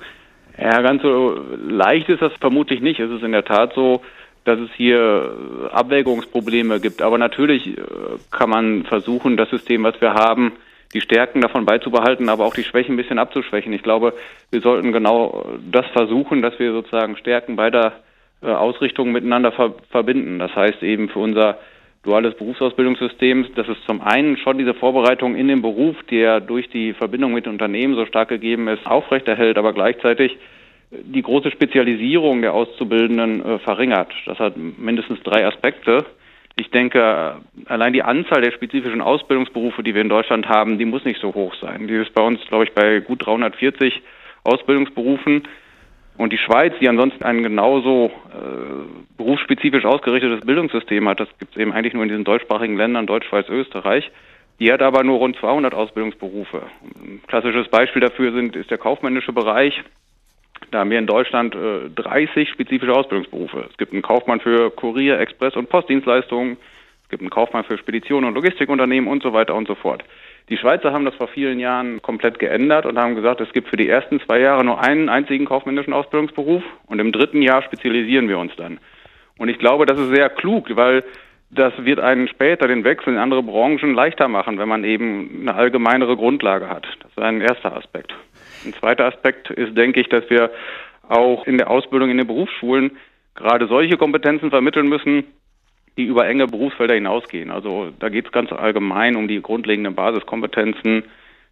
Ja, ganz so leicht ist das vermutlich nicht. Es ist in der Tat so, dass es hier Abwägungsprobleme gibt. Aber natürlich kann man versuchen, das System, was wir haben, die Stärken davon beizubehalten, aber auch die Schwächen ein bisschen abzuschwächen. Ich glaube, wir sollten genau das versuchen, dass wir sozusagen Stärken beider Ausrichtungen miteinander verbinden. Das heißt eben für unser duales Berufsausbildungssystem, dass es zum einen schon diese Vorbereitung in den Beruf, der durch die Verbindung mit den Unternehmen so stark gegeben ist, aufrechterhält, aber gleichzeitig die große Spezialisierung der Auszubildenden verringert. Das hat mindestens 3 Aspekte. Ich denke, allein die Anzahl der spezifischen Ausbildungsberufe, die wir in Deutschland haben, die muss nicht so hoch sein. Die ist bei uns, glaube ich, bei gut 340 Ausbildungsberufen. Und die Schweiz, die ansonsten ein genauso berufsspezifisch ausgerichtetes Bildungssystem hat, das gibt es eben eigentlich nur in diesen deutschsprachigen Ländern, Deutsch, Schweiz, Österreich, die hat aber nur rund 200 Ausbildungsberufe. Ein klassisches Beispiel dafür ist der kaufmännische Bereich. Da haben wir in Deutschland 30 spezifische Ausbildungsberufe. Es gibt einen Kaufmann für Kurier-, Express- und Postdienstleistungen, es gibt einen Kaufmann für Spedition- und Logistikunternehmen und so weiter und so fort. Die Schweizer haben das vor vielen Jahren komplett geändert und haben gesagt, es gibt für die ersten 2 Jahre nur einen einzigen kaufmännischen Ausbildungsberuf und im 3. Jahr spezialisieren wir uns dann. Und ich glaube, das ist sehr klug, weil das wird einen später den Wechsel in andere Branchen leichter machen, wenn man eben eine allgemeinere Grundlage hat. Das ist ein erster Aspekt. Ein zweiter Aspekt ist, denke ich, dass wir auch in der Ausbildung in den Berufsschulen gerade solche Kompetenzen vermitteln müssen, die über enge Berufsfelder hinausgehen. Also da geht es ganz allgemein um die grundlegenden Basiskompetenzen,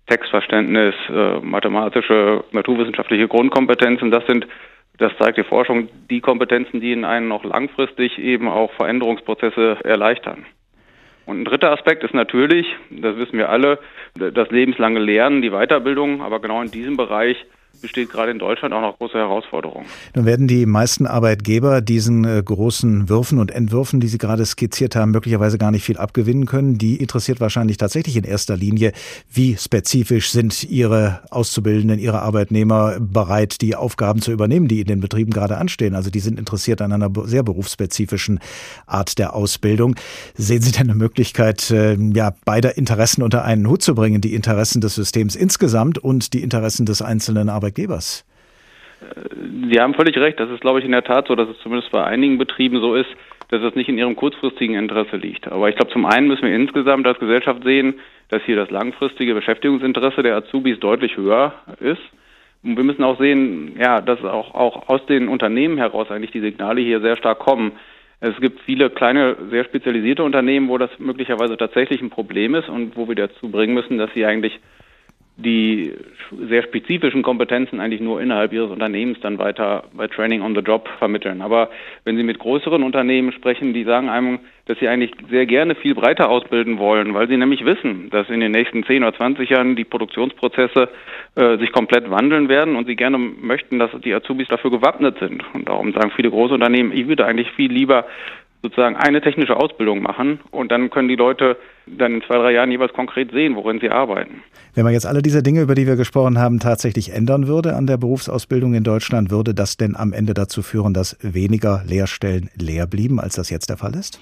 Textverständnis, mathematische, naturwissenschaftliche Grundkompetenzen. Das zeigt die Forschung, die Kompetenzen, die in einen noch langfristig eben auch Veränderungsprozesse erleichtern. Und ein dritter Aspekt ist natürlich, das wissen wir alle, das lebenslange Lernen, die Weiterbildung, aber genau in diesem Bereich besteht gerade in Deutschland auch noch große Herausforderungen. Nun werden die meisten Arbeitgeber diesen großen Würfen und Entwürfen, die Sie gerade skizziert haben, möglicherweise gar nicht viel abgewinnen können. Die interessiert wahrscheinlich tatsächlich in erster Linie, wie spezifisch sind Ihre Auszubildenden, Ihre Arbeitnehmer bereit, die Aufgaben zu übernehmen, die in den Betrieben gerade anstehen. Also die sind interessiert an einer sehr berufsspezifischen Art der Ausbildung. Sehen Sie denn eine Möglichkeit, beider Interessen unter einen Hut zu bringen, die Interessen des Systems insgesamt und die Interessen des einzelnen Arbeitgebers? Sie haben völlig recht. Das ist, glaube ich, in der Tat so, dass es zumindest bei einigen Betrieben so ist, dass es nicht in ihrem kurzfristigen Interesse liegt. Aber ich glaube, zum einen müssen wir insgesamt als Gesellschaft sehen, dass hier das langfristige Beschäftigungsinteresse der Azubis deutlich höher ist. Und wir müssen auch sehen, dass auch aus den Unternehmen heraus eigentlich die Signale hier sehr stark kommen. Es gibt viele kleine, sehr spezialisierte Unternehmen, wo das möglicherweise tatsächlich ein Problem ist und wo wir dazu bringen müssen, dass sie eigentlich die sehr spezifischen Kompetenzen eigentlich nur innerhalb ihres Unternehmens dann weiter bei Training on the Job vermitteln. Aber wenn Sie mit größeren Unternehmen sprechen, die sagen einem, dass sie eigentlich sehr gerne viel breiter ausbilden wollen, weil sie nämlich wissen, dass in den nächsten 10 oder 20 Jahren die Produktionsprozesse sich komplett wandeln werden und sie gerne möchten, dass die Azubis dafür gewappnet sind. Und darum sagen viele große Unternehmen, ich würde eigentlich viel lieber sozusagen eine technische Ausbildung machen und dann können die Leute dann in 2-3 Jahren jeweils konkret sehen, worin sie arbeiten. Wenn man jetzt alle diese Dinge, über die wir gesprochen haben, tatsächlich ändern würde an der Berufsausbildung in Deutschland, würde das denn am Ende dazu führen, dass weniger Lehrstellen leer blieben, als das jetzt der Fall ist?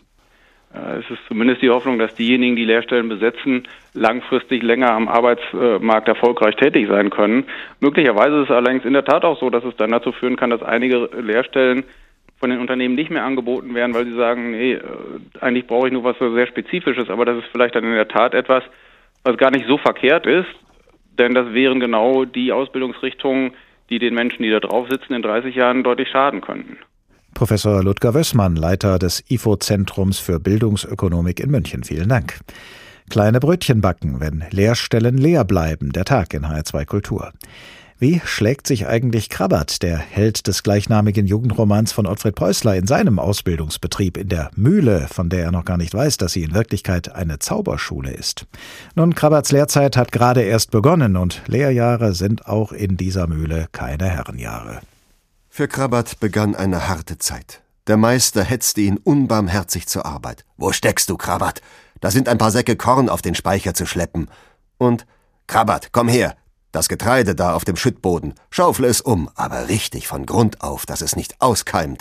Es ist zumindest die Hoffnung, dass diejenigen, die Lehrstellen besetzen, langfristig länger am Arbeitsmarkt erfolgreich tätig sein können. Möglicherweise ist es allerdings in der Tat auch so, dass es dann dazu führen kann, dass einige Lehrstellen von den Unternehmen nicht mehr angeboten werden, weil sie sagen, nee, eigentlich brauche ich nur was sehr Spezifisches, aber das ist vielleicht dann in der Tat etwas, was gar nicht so verkehrt ist, denn das wären genau die Ausbildungsrichtungen, die den Menschen, die da drauf sitzen, in 30 Jahren deutlich schaden könnten. Professor Ludger Wössmann, Leiter des IFO-Zentrums für Bildungsökonomik in München. Vielen Dank. Kleine Brötchen backen, wenn Lehrstellen leer bleiben. Der Tag in HR2 Kultur. Wie schlägt sich eigentlich Krabbert, der Held des gleichnamigen Jugendromans von Ottfried Preußler, in seinem Ausbildungsbetrieb in der Mühle, von der er noch gar nicht weiß, dass sie in Wirklichkeit eine Zauberschule ist? Nun, Krabberts Lehrzeit hat gerade erst begonnen und Lehrjahre sind auch in dieser Mühle keine Herrenjahre. Für Krabbert begann eine harte Zeit. Der Meister hetzte ihn unbarmherzig zur Arbeit. »Wo steckst du, Krabbert? Da sind ein paar Säcke Korn auf den Speicher zu schleppen.« Und »Krabbert, komm her! Das Getreide da auf dem Schüttboden, schaufle es um, aber richtig von Grund auf, dass es nicht auskeimt.«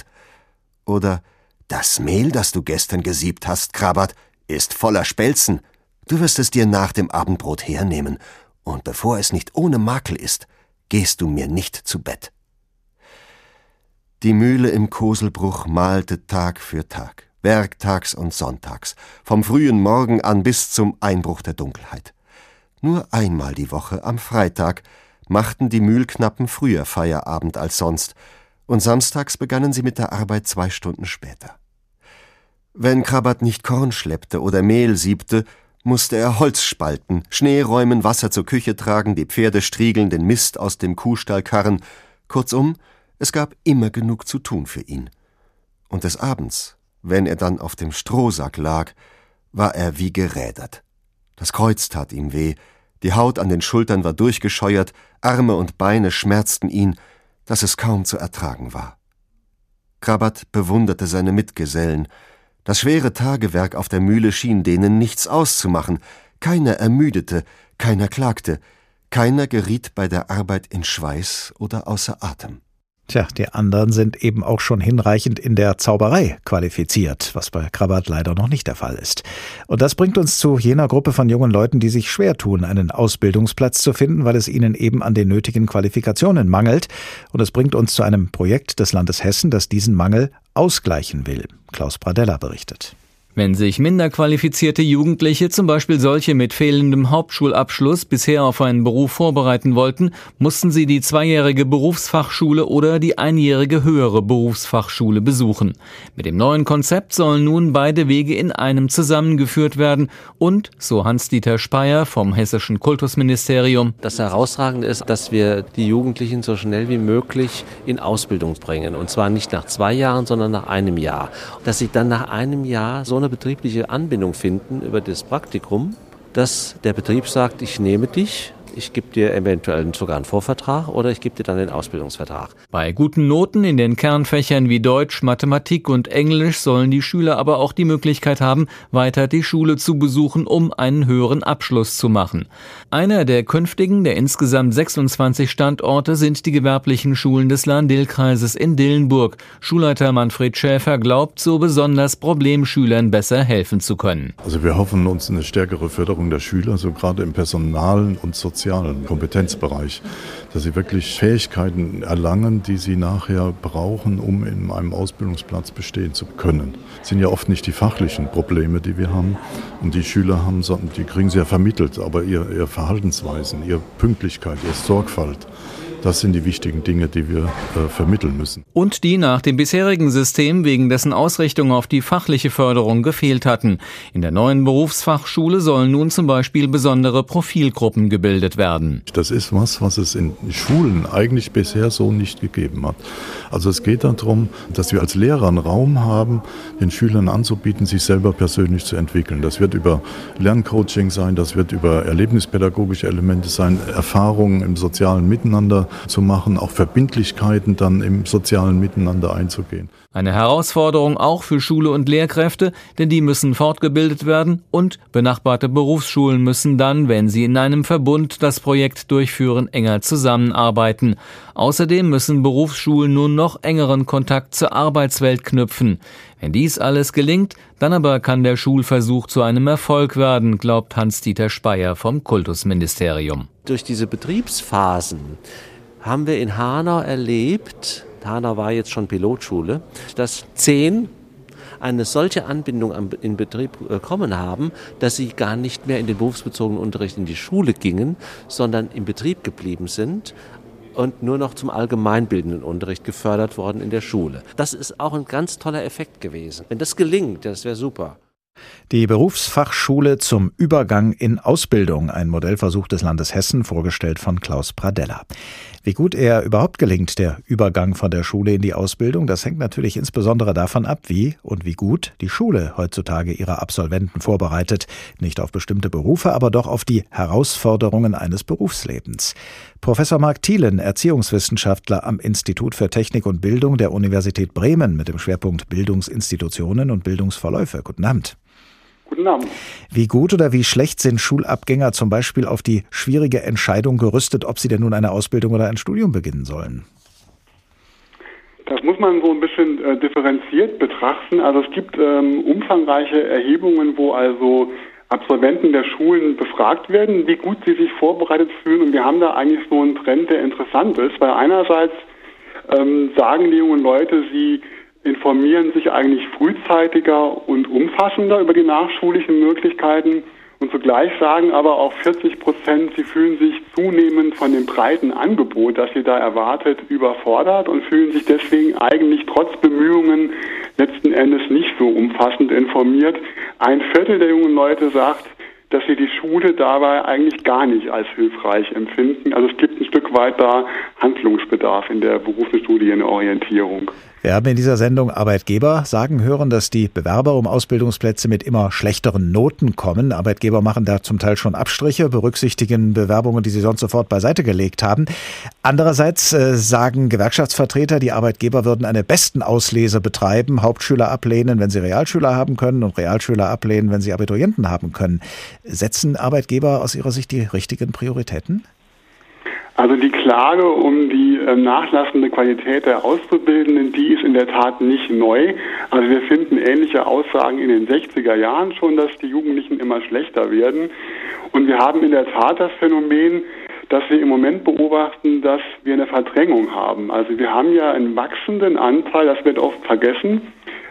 Oder »Das Mehl, das du gestern gesiebt hast, Krabbert, ist voller Spelzen. Du wirst es dir nach dem Abendbrot hernehmen, und bevor es nicht ohne Makel ist, gehst du mir nicht zu Bett.« Die Mühle im Koselbruch mahlte Tag für Tag, werktags und sonntags, vom frühen Morgen an bis zum Einbruch der Dunkelheit. Nur einmal die Woche, am Freitag, machten die Mühlknappen früher Feierabend als sonst, und samstags begannen sie mit der Arbeit 2 Stunden später. Wenn Krabbert nicht Korn schleppte oder Mehl siebte, musste er Holz spalten, Schnee räumen, Wasser zur Küche tragen, die Pferde striegeln, den Mist aus dem Kuhstall karren. Kurzum, es gab immer genug zu tun für ihn. Und des Abends, wenn er dann auf dem Strohsack lag, war er wie gerädert. Das Kreuz tat ihm weh, die Haut an den Schultern war durchgescheuert, Arme und Beine schmerzten ihn, dass es kaum zu ertragen war. Krabbert bewunderte seine Mitgesellen. Das schwere Tagewerk auf der Mühle schien denen nichts auszumachen. Keiner ermüdete, keiner klagte, keiner geriet bei der Arbeit in Schweiß oder außer Atem. Tja, die anderen sind eben auch schon hinreichend in der Zauberei qualifiziert, was bei Krabbert leider noch nicht der Fall ist. Und das bringt uns zu jener Gruppe von jungen Leuten, die sich schwer tun, einen Ausbildungsplatz zu finden, weil es ihnen eben an den nötigen Qualifikationen mangelt. Und es bringt uns zu einem Projekt des Landes Hessen, das diesen Mangel ausgleichen will. Klaus Pradella berichtet. Wenn sich minder qualifizierte Jugendliche, zum Beispiel solche mit fehlendem Hauptschulabschluss, bisher auf einen Beruf vorbereiten wollten, mussten sie die 2-jährige Berufsfachschule oder die 1-jährige höhere Berufsfachschule besuchen. Mit dem neuen Konzept sollen nun beide Wege in einem zusammengeführt werden und, so Hans-Dieter Speyer vom Hessischen Kultusministerium, das Herausragende ist, dass wir die Jugendlichen so schnell wie möglich in Ausbildung bringen. Und zwar nicht nach 2 Jahren, sondern nach 1 Jahr. Dass sie dann nach 1 Jahr so eine betriebliche Anbindung finden über das Praktikum, dass der Betrieb sagt, ich nehme dich, ich gebe dir eventuell sogar einen Vorvertrag oder ich gebe dir dann den Ausbildungsvertrag. Bei guten Noten in den Kernfächern wie Deutsch, Mathematik und Englisch sollen die Schüler aber auch die Möglichkeit haben, weiter die Schule zu besuchen, um einen höheren Abschluss zu machen. Einer der künftigen, der insgesamt 26 Standorte, sind die gewerblichen Schulen des Lahn-Dill-Kreises in Dillenburg. Schulleiter Manfred Schäfer glaubt, so besonders Problemschülern besser helfen zu können. Also wir hoffen uns eine stärkere Förderung der Schüler, so gerade im personalen und sozialen Kompetenzbereich, dass sie wirklich Fähigkeiten erlangen, die sie nachher brauchen, um in einem Ausbildungsplatz bestehen zu können. Das sind ja oft nicht die fachlichen Probleme, die wir haben. Und die Schüler haben, die kriegen sie ja vermittelt, aber ihr Verhaltensweisen, ihre Pünktlichkeit, ihre Sorgfalt, das sind die wichtigen Dinge, die wir vermitteln müssen. Und die nach dem bisherigen System wegen dessen Ausrichtung auf die fachliche Förderung gefehlt hatten. In der neuen Berufsfachschule sollen nun zum Beispiel besondere Profilgruppen gebildet werden. Das ist was es in Schulen eigentlich bisher so nicht gegeben hat. Also es geht darum, dass wir als Lehrer einen Raum haben, den Schülern anzubieten, sich selber persönlich zu entwickeln. Das wird über Lerncoaching sein, das wird über erlebnispädagogische Elemente sein, Erfahrungen im sozialen Miteinander zu machen, auch Verbindlichkeiten dann im sozialen Miteinander einzugehen. Eine Herausforderung auch für Schule und Lehrkräfte, denn die müssen fortgebildet werden und benachbarte Berufsschulen müssen dann, wenn sie in einem Verbund das Projekt durchführen, enger zusammenarbeiten. Außerdem müssen Berufsschulen nun noch engeren Kontakt zur Arbeitswelt knüpfen. Wenn dies alles gelingt, dann aber kann der Schulversuch zu einem Erfolg werden, glaubt Hans-Dieter Speyer vom Kultusministerium. Durch diese Betriebsphasen haben wir in Hanau erlebt, Hanau war jetzt schon Pilotschule, dass 10 eine solche Anbindung in Betrieb bekommen haben, dass sie gar nicht mehr in den berufsbezogenen Unterricht in die Schule gingen, sondern im Betrieb geblieben sind und nur noch zum allgemeinbildenden Unterricht gefördert worden in der Schule. Das ist auch ein ganz toller Effekt gewesen. Wenn das gelingt, das wäre super. Die Berufsfachschule zum Übergang in Ausbildung, ein Modellversuch des Landes Hessen, vorgestellt von Klaus Pradella. Wie gut er überhaupt gelingt, der Übergang von der Schule in die Ausbildung, das hängt natürlich insbesondere davon ab, wie gut die Schule heutzutage ihre Absolventen vorbereitet. Nicht auf bestimmte Berufe, aber doch auf die Herausforderungen eines Berufslebens. Professor Marc Thielen, Erziehungswissenschaftler am Institut für Technik und Bildung der Universität Bremen mit dem Schwerpunkt Bildungsinstitutionen und Bildungsverläufe. Guten Abend. Guten Abend. Wie gut oder wie schlecht sind Schulabgänger zum Beispiel auf die schwierige Entscheidung gerüstet, ob sie denn nun eine Ausbildung oder ein Studium beginnen sollen? Das muss man so ein bisschen differenziert betrachten. Also es gibt umfangreiche Erhebungen, wo also Absolventen der Schulen befragt werden, wie gut sie sich vorbereitet fühlen. Und wir haben da eigentlich so einen Trend, der interessant ist, weil einerseits sagen die jungen Leute, sie informieren sich eigentlich frühzeitiger und umfassender über die nachschulischen Möglichkeiten und zugleich sagen aber auch 40%, sie fühlen sich zunehmend von dem breiten Angebot, das sie da erwartet, überfordert und fühlen sich deswegen eigentlich trotz Bemühungen letzten Endes nicht so umfassend informiert. 1/4 der jungen Leute sagt, dass sie die Schule dabei eigentlich gar nicht als hilfreich empfinden. Also es gibt ein Stück weit da Handlungsbedarf in der Berufsstudienorientierung. Wir haben in dieser Sendung Arbeitgeber sagen hören, dass die Bewerber um Ausbildungsplätze mit immer schlechteren Noten kommen. Arbeitgeber machen da zum Teil schon Abstriche, berücksichtigen Bewerbungen, die sie sonst sofort beiseite gelegt haben. Andererseits sagen Gewerkschaftsvertreter, die Arbeitgeber würden eine Bestenauslese betreiben, Hauptschüler ablehnen, wenn sie Realschüler haben können und Realschüler ablehnen, wenn sie Abiturienten haben können. Setzen Arbeitgeber aus Ihrer Sicht die richtigen Prioritäten? Also die Klage um die nachlassende Qualität der Auszubildenden, die ist in der Tat nicht neu. Also wir finden ähnliche Aussagen in den 60er Jahren schon, dass die Jugendlichen immer schlechter werden. Und wir haben in der Tat das Phänomen, dass wir im Moment beobachten, dass wir eine Verdrängung haben. Also wir haben ja einen wachsenden Anteil, das wird oft vergessen,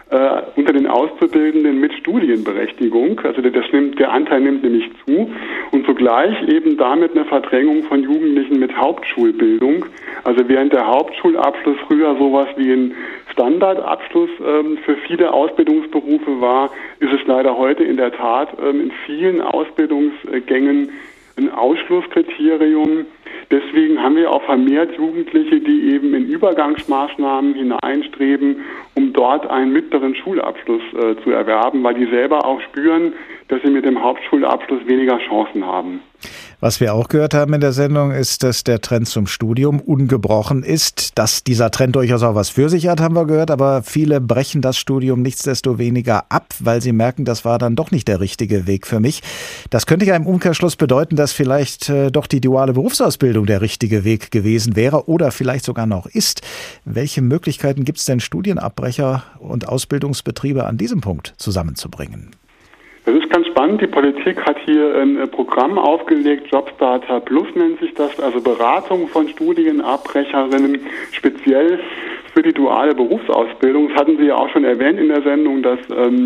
unter den Auszubildenden mit Studienberechtigung. Also der Anteil nimmt nämlich zu und zugleich eben damit eine Verdrängung von Jugendlichen mit Hauptschulbildung. Also während der Hauptschulabschluss früher sowas wie ein Standardabschluss für viele Ausbildungsberufe war, ist es leider heute in der Tat in vielen Ausbildungsgängen ein Ausschlusskriterium. Deswegen haben wir auch vermehrt Jugendliche, die eben in Übergangsmaßnahmen hineinstreben, um dort einen mittleren Schulabschluss zu erwerben, weil die selber auch spüren, dass sie mit dem Hauptschulabschluss weniger Chancen haben. Was wir auch gehört haben in der Sendung ist, dass der Trend zum Studium ungebrochen ist. Dass dieser Trend durchaus auch was für sich hat, haben wir gehört, aber viele brechen das Studium nichtsdestoweniger ab, weil sie merken, das war dann doch nicht der richtige Weg für mich. Das könnte ja im Umkehrschluss bedeuten, dass vielleicht doch die duale Berufsausbildung der richtige Weg gewesen wäre oder vielleicht sogar noch ist. Welche Möglichkeiten gibt es denn, Studienabbrecher und Ausbildungsbetriebe an diesem Punkt zusammenzubringen? Das ist ganz spannend. Die Politik hat hier ein Programm aufgelegt, Jobstarter Plus nennt sich das, also Beratung von Studienabbrecherinnen, speziell für die duale Berufsausbildung. Das hatten Sie ja auch schon erwähnt in der Sendung, dass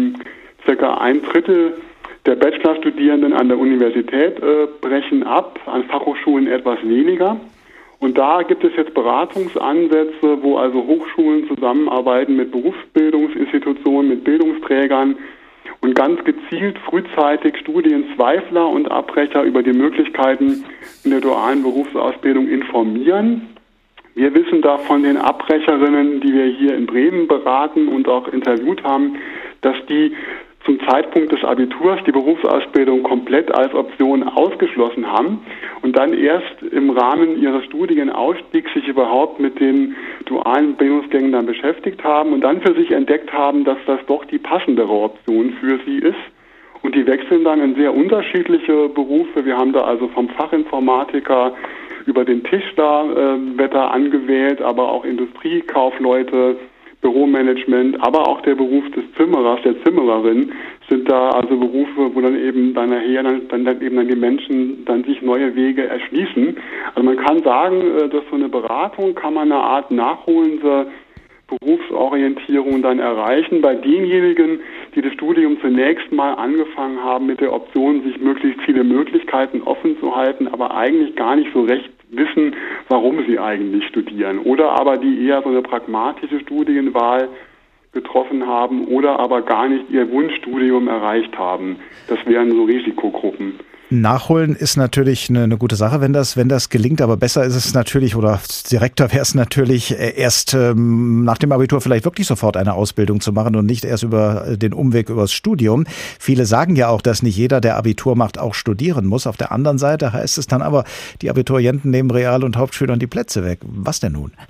circa 1/3 der Bachelorstudierenden an der Universität brechen ab, an Fachhochschulen etwas weniger. Und da gibt es jetzt Beratungsansätze, wo also Hochschulen zusammenarbeiten mit Berufsbildungsinstitutionen, mit Bildungsträgern, und ganz gezielt frühzeitig Studienzweifler und Abbrecher über die Möglichkeiten in der dualen Berufsausbildung informieren. Wir wissen da von den Abbrecherinnen, die wir hier in Bremen beraten und auch interviewt haben, dass die zum Zeitpunkt des Abiturs die Berufsausbildung komplett als Option ausgeschlossen haben und dann erst im Rahmen ihres Studienausstiegs sich überhaupt mit den dualen Bildungsgängen dann beschäftigt haben und dann für sich entdeckt haben, dass das doch die passendere Option für sie ist. Und die wechseln dann in sehr unterschiedliche Berufe. Wir haben da also vom Fachinformatiker über den Tischler wird da angewählt, aber auch Industriekaufleute, Büromanagement, aber auch der Beruf des Zimmerers, der Zimmererin sind da also Berufe, wo dann eben dann nachher dann die Menschen dann sich neue Wege erschließen. Also man kann sagen, dass so eine Beratung kann man eine Art nachholende Berufsorientierung dann erreichen bei denjenigen, die das Studium zunächst mal angefangen haben mit der Option, sich möglichst viele Möglichkeiten offen zu halten, aber eigentlich gar nicht so recht wissen, warum sie eigentlich studieren. Oder aber die eher so eine pragmatische Studienwahl getroffen haben oder aber gar nicht ihr Wunschstudium erreicht haben. Das wären so Risikogruppen. Nachholen ist natürlich eine gute Sache, wenn das gelingt, aber besser ist es natürlich, oder direkter wäre es natürlich, erst nach dem Abitur vielleicht wirklich sofort eine Ausbildung zu machen und nicht erst über den Umweg übers Studium. Viele sagen ja auch, dass nicht jeder, der Abitur macht, auch studieren muss. Auf der anderen Seite heißt es dann aber, die Abiturienten nehmen Real- und Hauptschülern die Plätze weg. Was denn nun?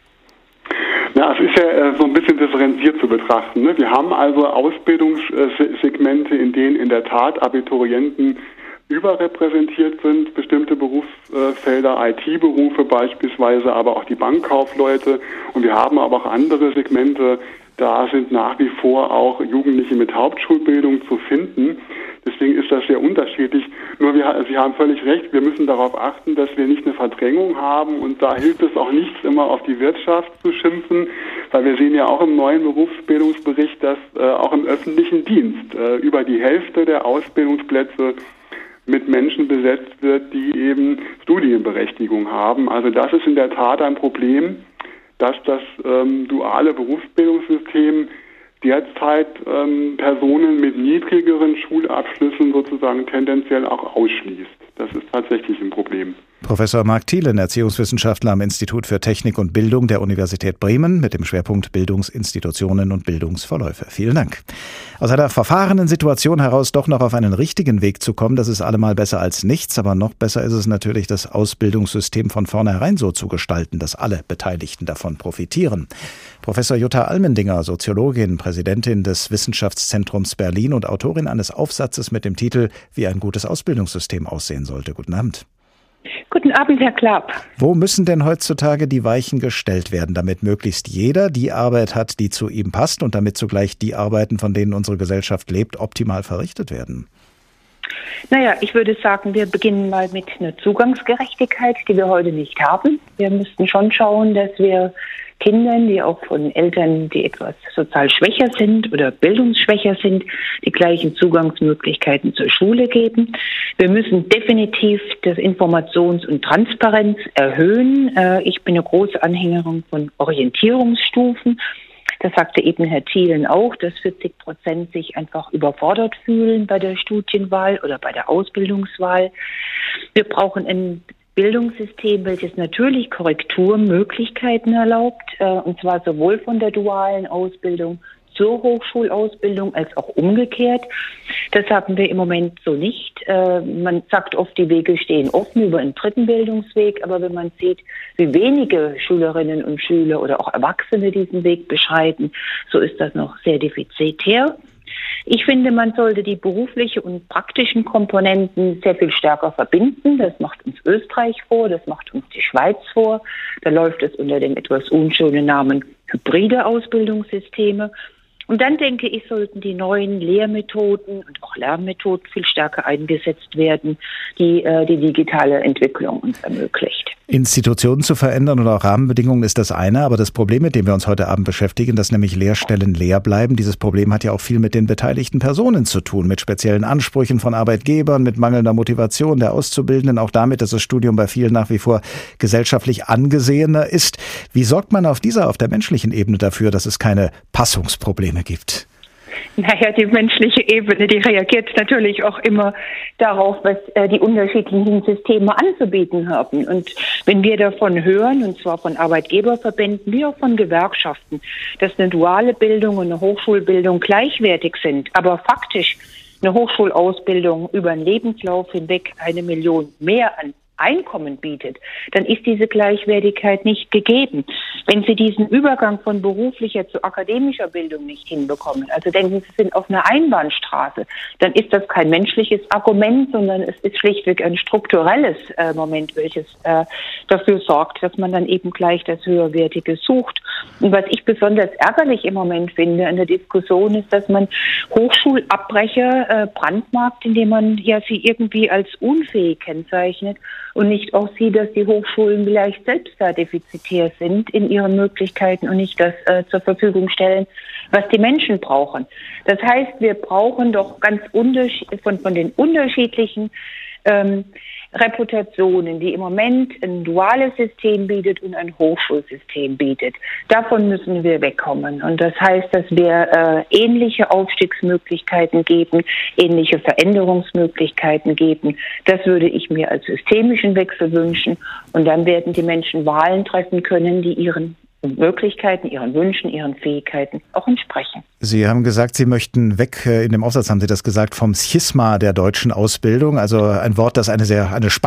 Ja, es ist ja so ein bisschen differenziert zu betrachten, ne? Wir haben also Ausbildungssegmente, in denen in der Tat Abiturienten überrepräsentiert sind, bestimmte Berufsfelder, IT-Berufe beispielsweise, aber auch die Bankkaufleute. Und wir haben aber auch andere Segmente, da sind nach wie vor auch Jugendliche mit Hauptschulbildung zu finden. Deswegen ist das sehr unterschiedlich. Nur Sie haben völlig recht, wir müssen darauf achten, dass wir nicht eine Verdrängung haben. Und da hilft es auch nichts, immer auf die Wirtschaft zu schimpfen, weil wir sehen ja auch im neuen Berufsbildungsbericht, dass auch im öffentlichen Dienst über die Hälfte der Ausbildungsplätze mit Menschen besetzt wird, die eben Studienberechtigung haben. Also das ist in der Tat ein Problem, dass das duale Berufsbildungssystem derzeit Personen mit niedrigeren Schulabschlüssen sozusagen tendenziell auch ausschließt. Das ist tatsächlich ein Problem. Professor Marc Thielen, Erziehungswissenschaftler am Institut für Technik und Bildung der Universität Bremen mit dem Schwerpunkt Bildungsinstitutionen und Bildungsverläufe. Vielen Dank. Aus einer verfahrenen Situation heraus doch noch auf einen richtigen Weg zu kommen, das ist allemal besser als nichts, aber noch besser ist es natürlich, das Ausbildungssystem von vornherein so zu gestalten, dass alle Beteiligten davon profitieren. Professor Jutta Almendinger, Soziologin, Präsidentin des Wissenschaftszentrums Berlin und Autorin eines Aufsatzes mit dem Titel »Wie ein gutes Ausbildungssystem aussehen sollte«. Guten Abend. Guten Abend, Herr Klapp. Wo müssen denn heutzutage die Weichen gestellt werden, damit möglichst jeder die Arbeit hat, die zu ihm passt und damit zugleich die Arbeiten, von denen unsere Gesellschaft lebt, optimal verrichtet werden? Naja, ich würde sagen, wir beginnen mal mit einer Zugangsgerechtigkeit, die wir heute nicht haben. Wir müssten schon schauen, dass wir Kindern, die auch von Eltern, die etwas sozial schwächer sind oder bildungsschwächer sind, die gleichen Zugangsmöglichkeiten zur Schule geben. Wir müssen definitiv das Informations- und Transparenz erhöhen. Ich bin eine große Anhängerin von Orientierungsstufen. Das sagte eben Herr Thielen auch, dass 40% sich einfach überfordert fühlen bei der Studienwahl oder bei der Ausbildungswahl. Wir brauchen ein Bildungssystem, welches natürlich Korrekturmöglichkeiten erlaubt, und zwar sowohl von der dualen Ausbildung zur Hochschulausbildung als auch umgekehrt. Das haben wir im Moment so nicht. Man sagt oft, die Wege stehen offen über einen dritten Bildungsweg, aber wenn man sieht, wie wenige Schülerinnen und Schüler oder auch Erwachsene diesen Weg beschreiten, so ist das noch sehr defizitär. Ich finde, man sollte die berufliche und praktischen Komponenten sehr viel stärker verbinden. Das macht uns Österreich vor, das macht uns die Schweiz vor. Da läuft es unter dem etwas unschönen Namen hybride Ausbildungssysteme. Und dann denke ich, sollten die neuen Lehrmethoden und auch Lernmethoden viel stärker eingesetzt werden, die die digitale Entwicklung uns ermöglicht. Institutionen zu verändern oder auch Rahmenbedingungen ist das eine, aber das Problem, mit dem wir uns heute Abend beschäftigen, dass nämlich Lehrstellen leer bleiben, dieses Problem hat ja auch viel mit den beteiligten Personen zu tun, mit speziellen Ansprüchen von Arbeitgebern, mit mangelnder Motivation der Auszubildenden, auch damit, dass das Studium bei vielen nach wie vor gesellschaftlich angesehener ist. Wie sorgt man auf der menschlichen Ebene dafür, dass es keine Passungsprobleme gibt? Naja, die menschliche Ebene, die reagiert natürlich auch immer darauf, was die unterschiedlichen Systeme anzubieten haben. Und wenn wir davon hören, und zwar von Arbeitgeberverbänden wie auch von Gewerkschaften, dass eine duale Bildung und eine Hochschulbildung gleichwertig sind, aber faktisch eine Hochschulausbildung über einen Lebenslauf hinweg 1 Million mehr an Einkommen bietet, dann ist diese Gleichwertigkeit nicht gegeben. Wenn Sie diesen Übergang von beruflicher zu akademischer Bildung nicht hinbekommen, also denken Sie, sind auf einer Einbahnstraße, dann ist das kein menschliches Argument, sondern es ist schlichtweg ein strukturelles Moment, welches dafür sorgt, dass man dann eben gleich das Höherwertige sucht. Und was ich besonders ärgerlich im Moment finde in der Diskussion ist, dass man Hochschulabbrecher brandmarkt, indem man ja sie irgendwie als unfähig kennzeichnet und nicht auch sieht, dass die Hochschulen vielleicht selbst da defizitär sind in ihren Möglichkeiten und nicht das zur Verfügung stellen, was die Menschen brauchen. Das heißt, wir brauchen doch ganz von den unterschiedlichen Reputationen, die im Moment ein duales System bietet und ein Hochschulsystem bietet. Davon müssen wir wegkommen. Und das heißt, dass wir ähnliche Aufstiegsmöglichkeiten geben, ähnliche Veränderungsmöglichkeiten geben. Das würde ich mir als systemischen Wechsel wünschen. Und dann werden die Menschen Wahlen treffen können, die ihren Möglichkeiten, ihren Wünschen, ihren Fähigkeiten auch entsprechen. Sie haben gesagt, Sie möchten weg, in dem Aufsatz haben Sie das gesagt, vom Schisma der deutschen Ausbildung, also ein Wort, das eine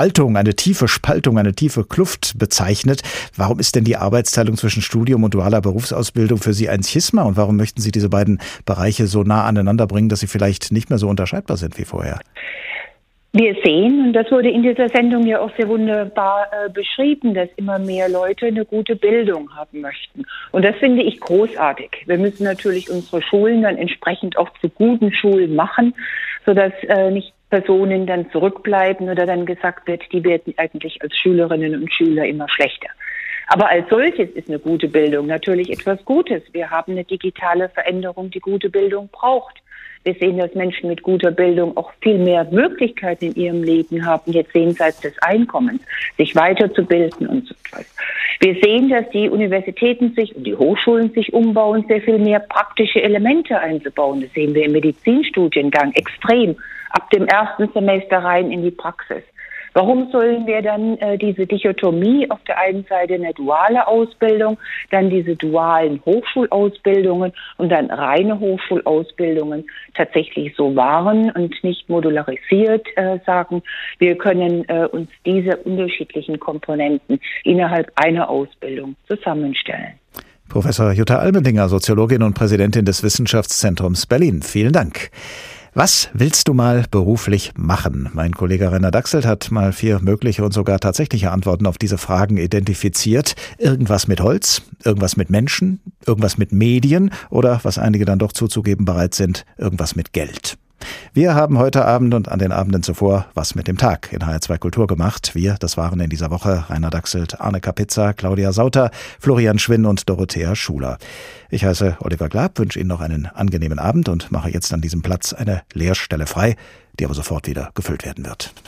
tiefe Kluft bezeichnet. Warum ist denn die Arbeitsteilung zwischen Studium und dualer Berufsausbildung für Sie ein Schisma und warum möchten Sie diese beiden Bereiche so nah aneinander bringen, dass sie vielleicht nicht mehr so unterscheidbar sind wie vorher? Wir sehen, und das wurde in dieser Sendung ja auch sehr wunderbar beschrieben, dass immer mehr Leute eine gute Bildung haben möchten. Und das finde ich großartig. Wir müssen natürlich unsere Schulen dann entsprechend auch zu guten Schulen machen, sodass nicht Personen dann zurückbleiben oder dann gesagt wird, die werden eigentlich als Schülerinnen und Schüler immer schlechter. Aber als solches ist eine gute Bildung natürlich etwas Gutes. Wir haben eine digitale Veränderung, die gute Bildung braucht. Wir sehen, dass Menschen mit guter Bildung auch viel mehr Möglichkeiten in ihrem Leben haben, jetzt jenseits des Einkommens, sich weiterzubilden und so weiter. Wir sehen, dass die Universitäten und die Hochschulen sich umbauen, sehr viel mehr praktische Elemente einzubauen. Das sehen wir im Medizinstudiengang extrem, ab dem ersten Semester rein in die Praxis. Warum sollen wir dann diese Dichotomie auf der einen Seite eine duale Ausbildung, dann diese dualen Hochschulausbildungen und dann reine Hochschulausbildungen tatsächlich so wahren und nicht modularisiert sagen, wir können uns diese unterschiedlichen Komponenten innerhalb einer Ausbildung zusammenstellen. Professor Jutta Almendinger, Soziologin und Präsidentin des Wissenschaftszentrums Berlin. Vielen Dank. Was willst du mal beruflich machen? Mein Kollege Rainer Dachselt hat mal 4 mögliche und sogar tatsächliche Antworten auf diese Fragen identifiziert. Irgendwas mit Holz, irgendwas mit Menschen, irgendwas mit Medien oder, was einige dann doch zuzugeben bereit sind, irgendwas mit Geld. Wir haben heute Abend und an den Abenden zuvor was mit dem Tag in HR2 Kultur gemacht. Wir, das waren in dieser Woche Rainer Dachselt, Arne Kapitza, Claudia Sauter, Florian Schwinn und Dorothea Schuler. Ich heiße Oliver Glab, wünsche Ihnen noch einen angenehmen Abend und mache jetzt an diesem Platz eine Leerstelle frei, die aber sofort wieder gefüllt werden wird.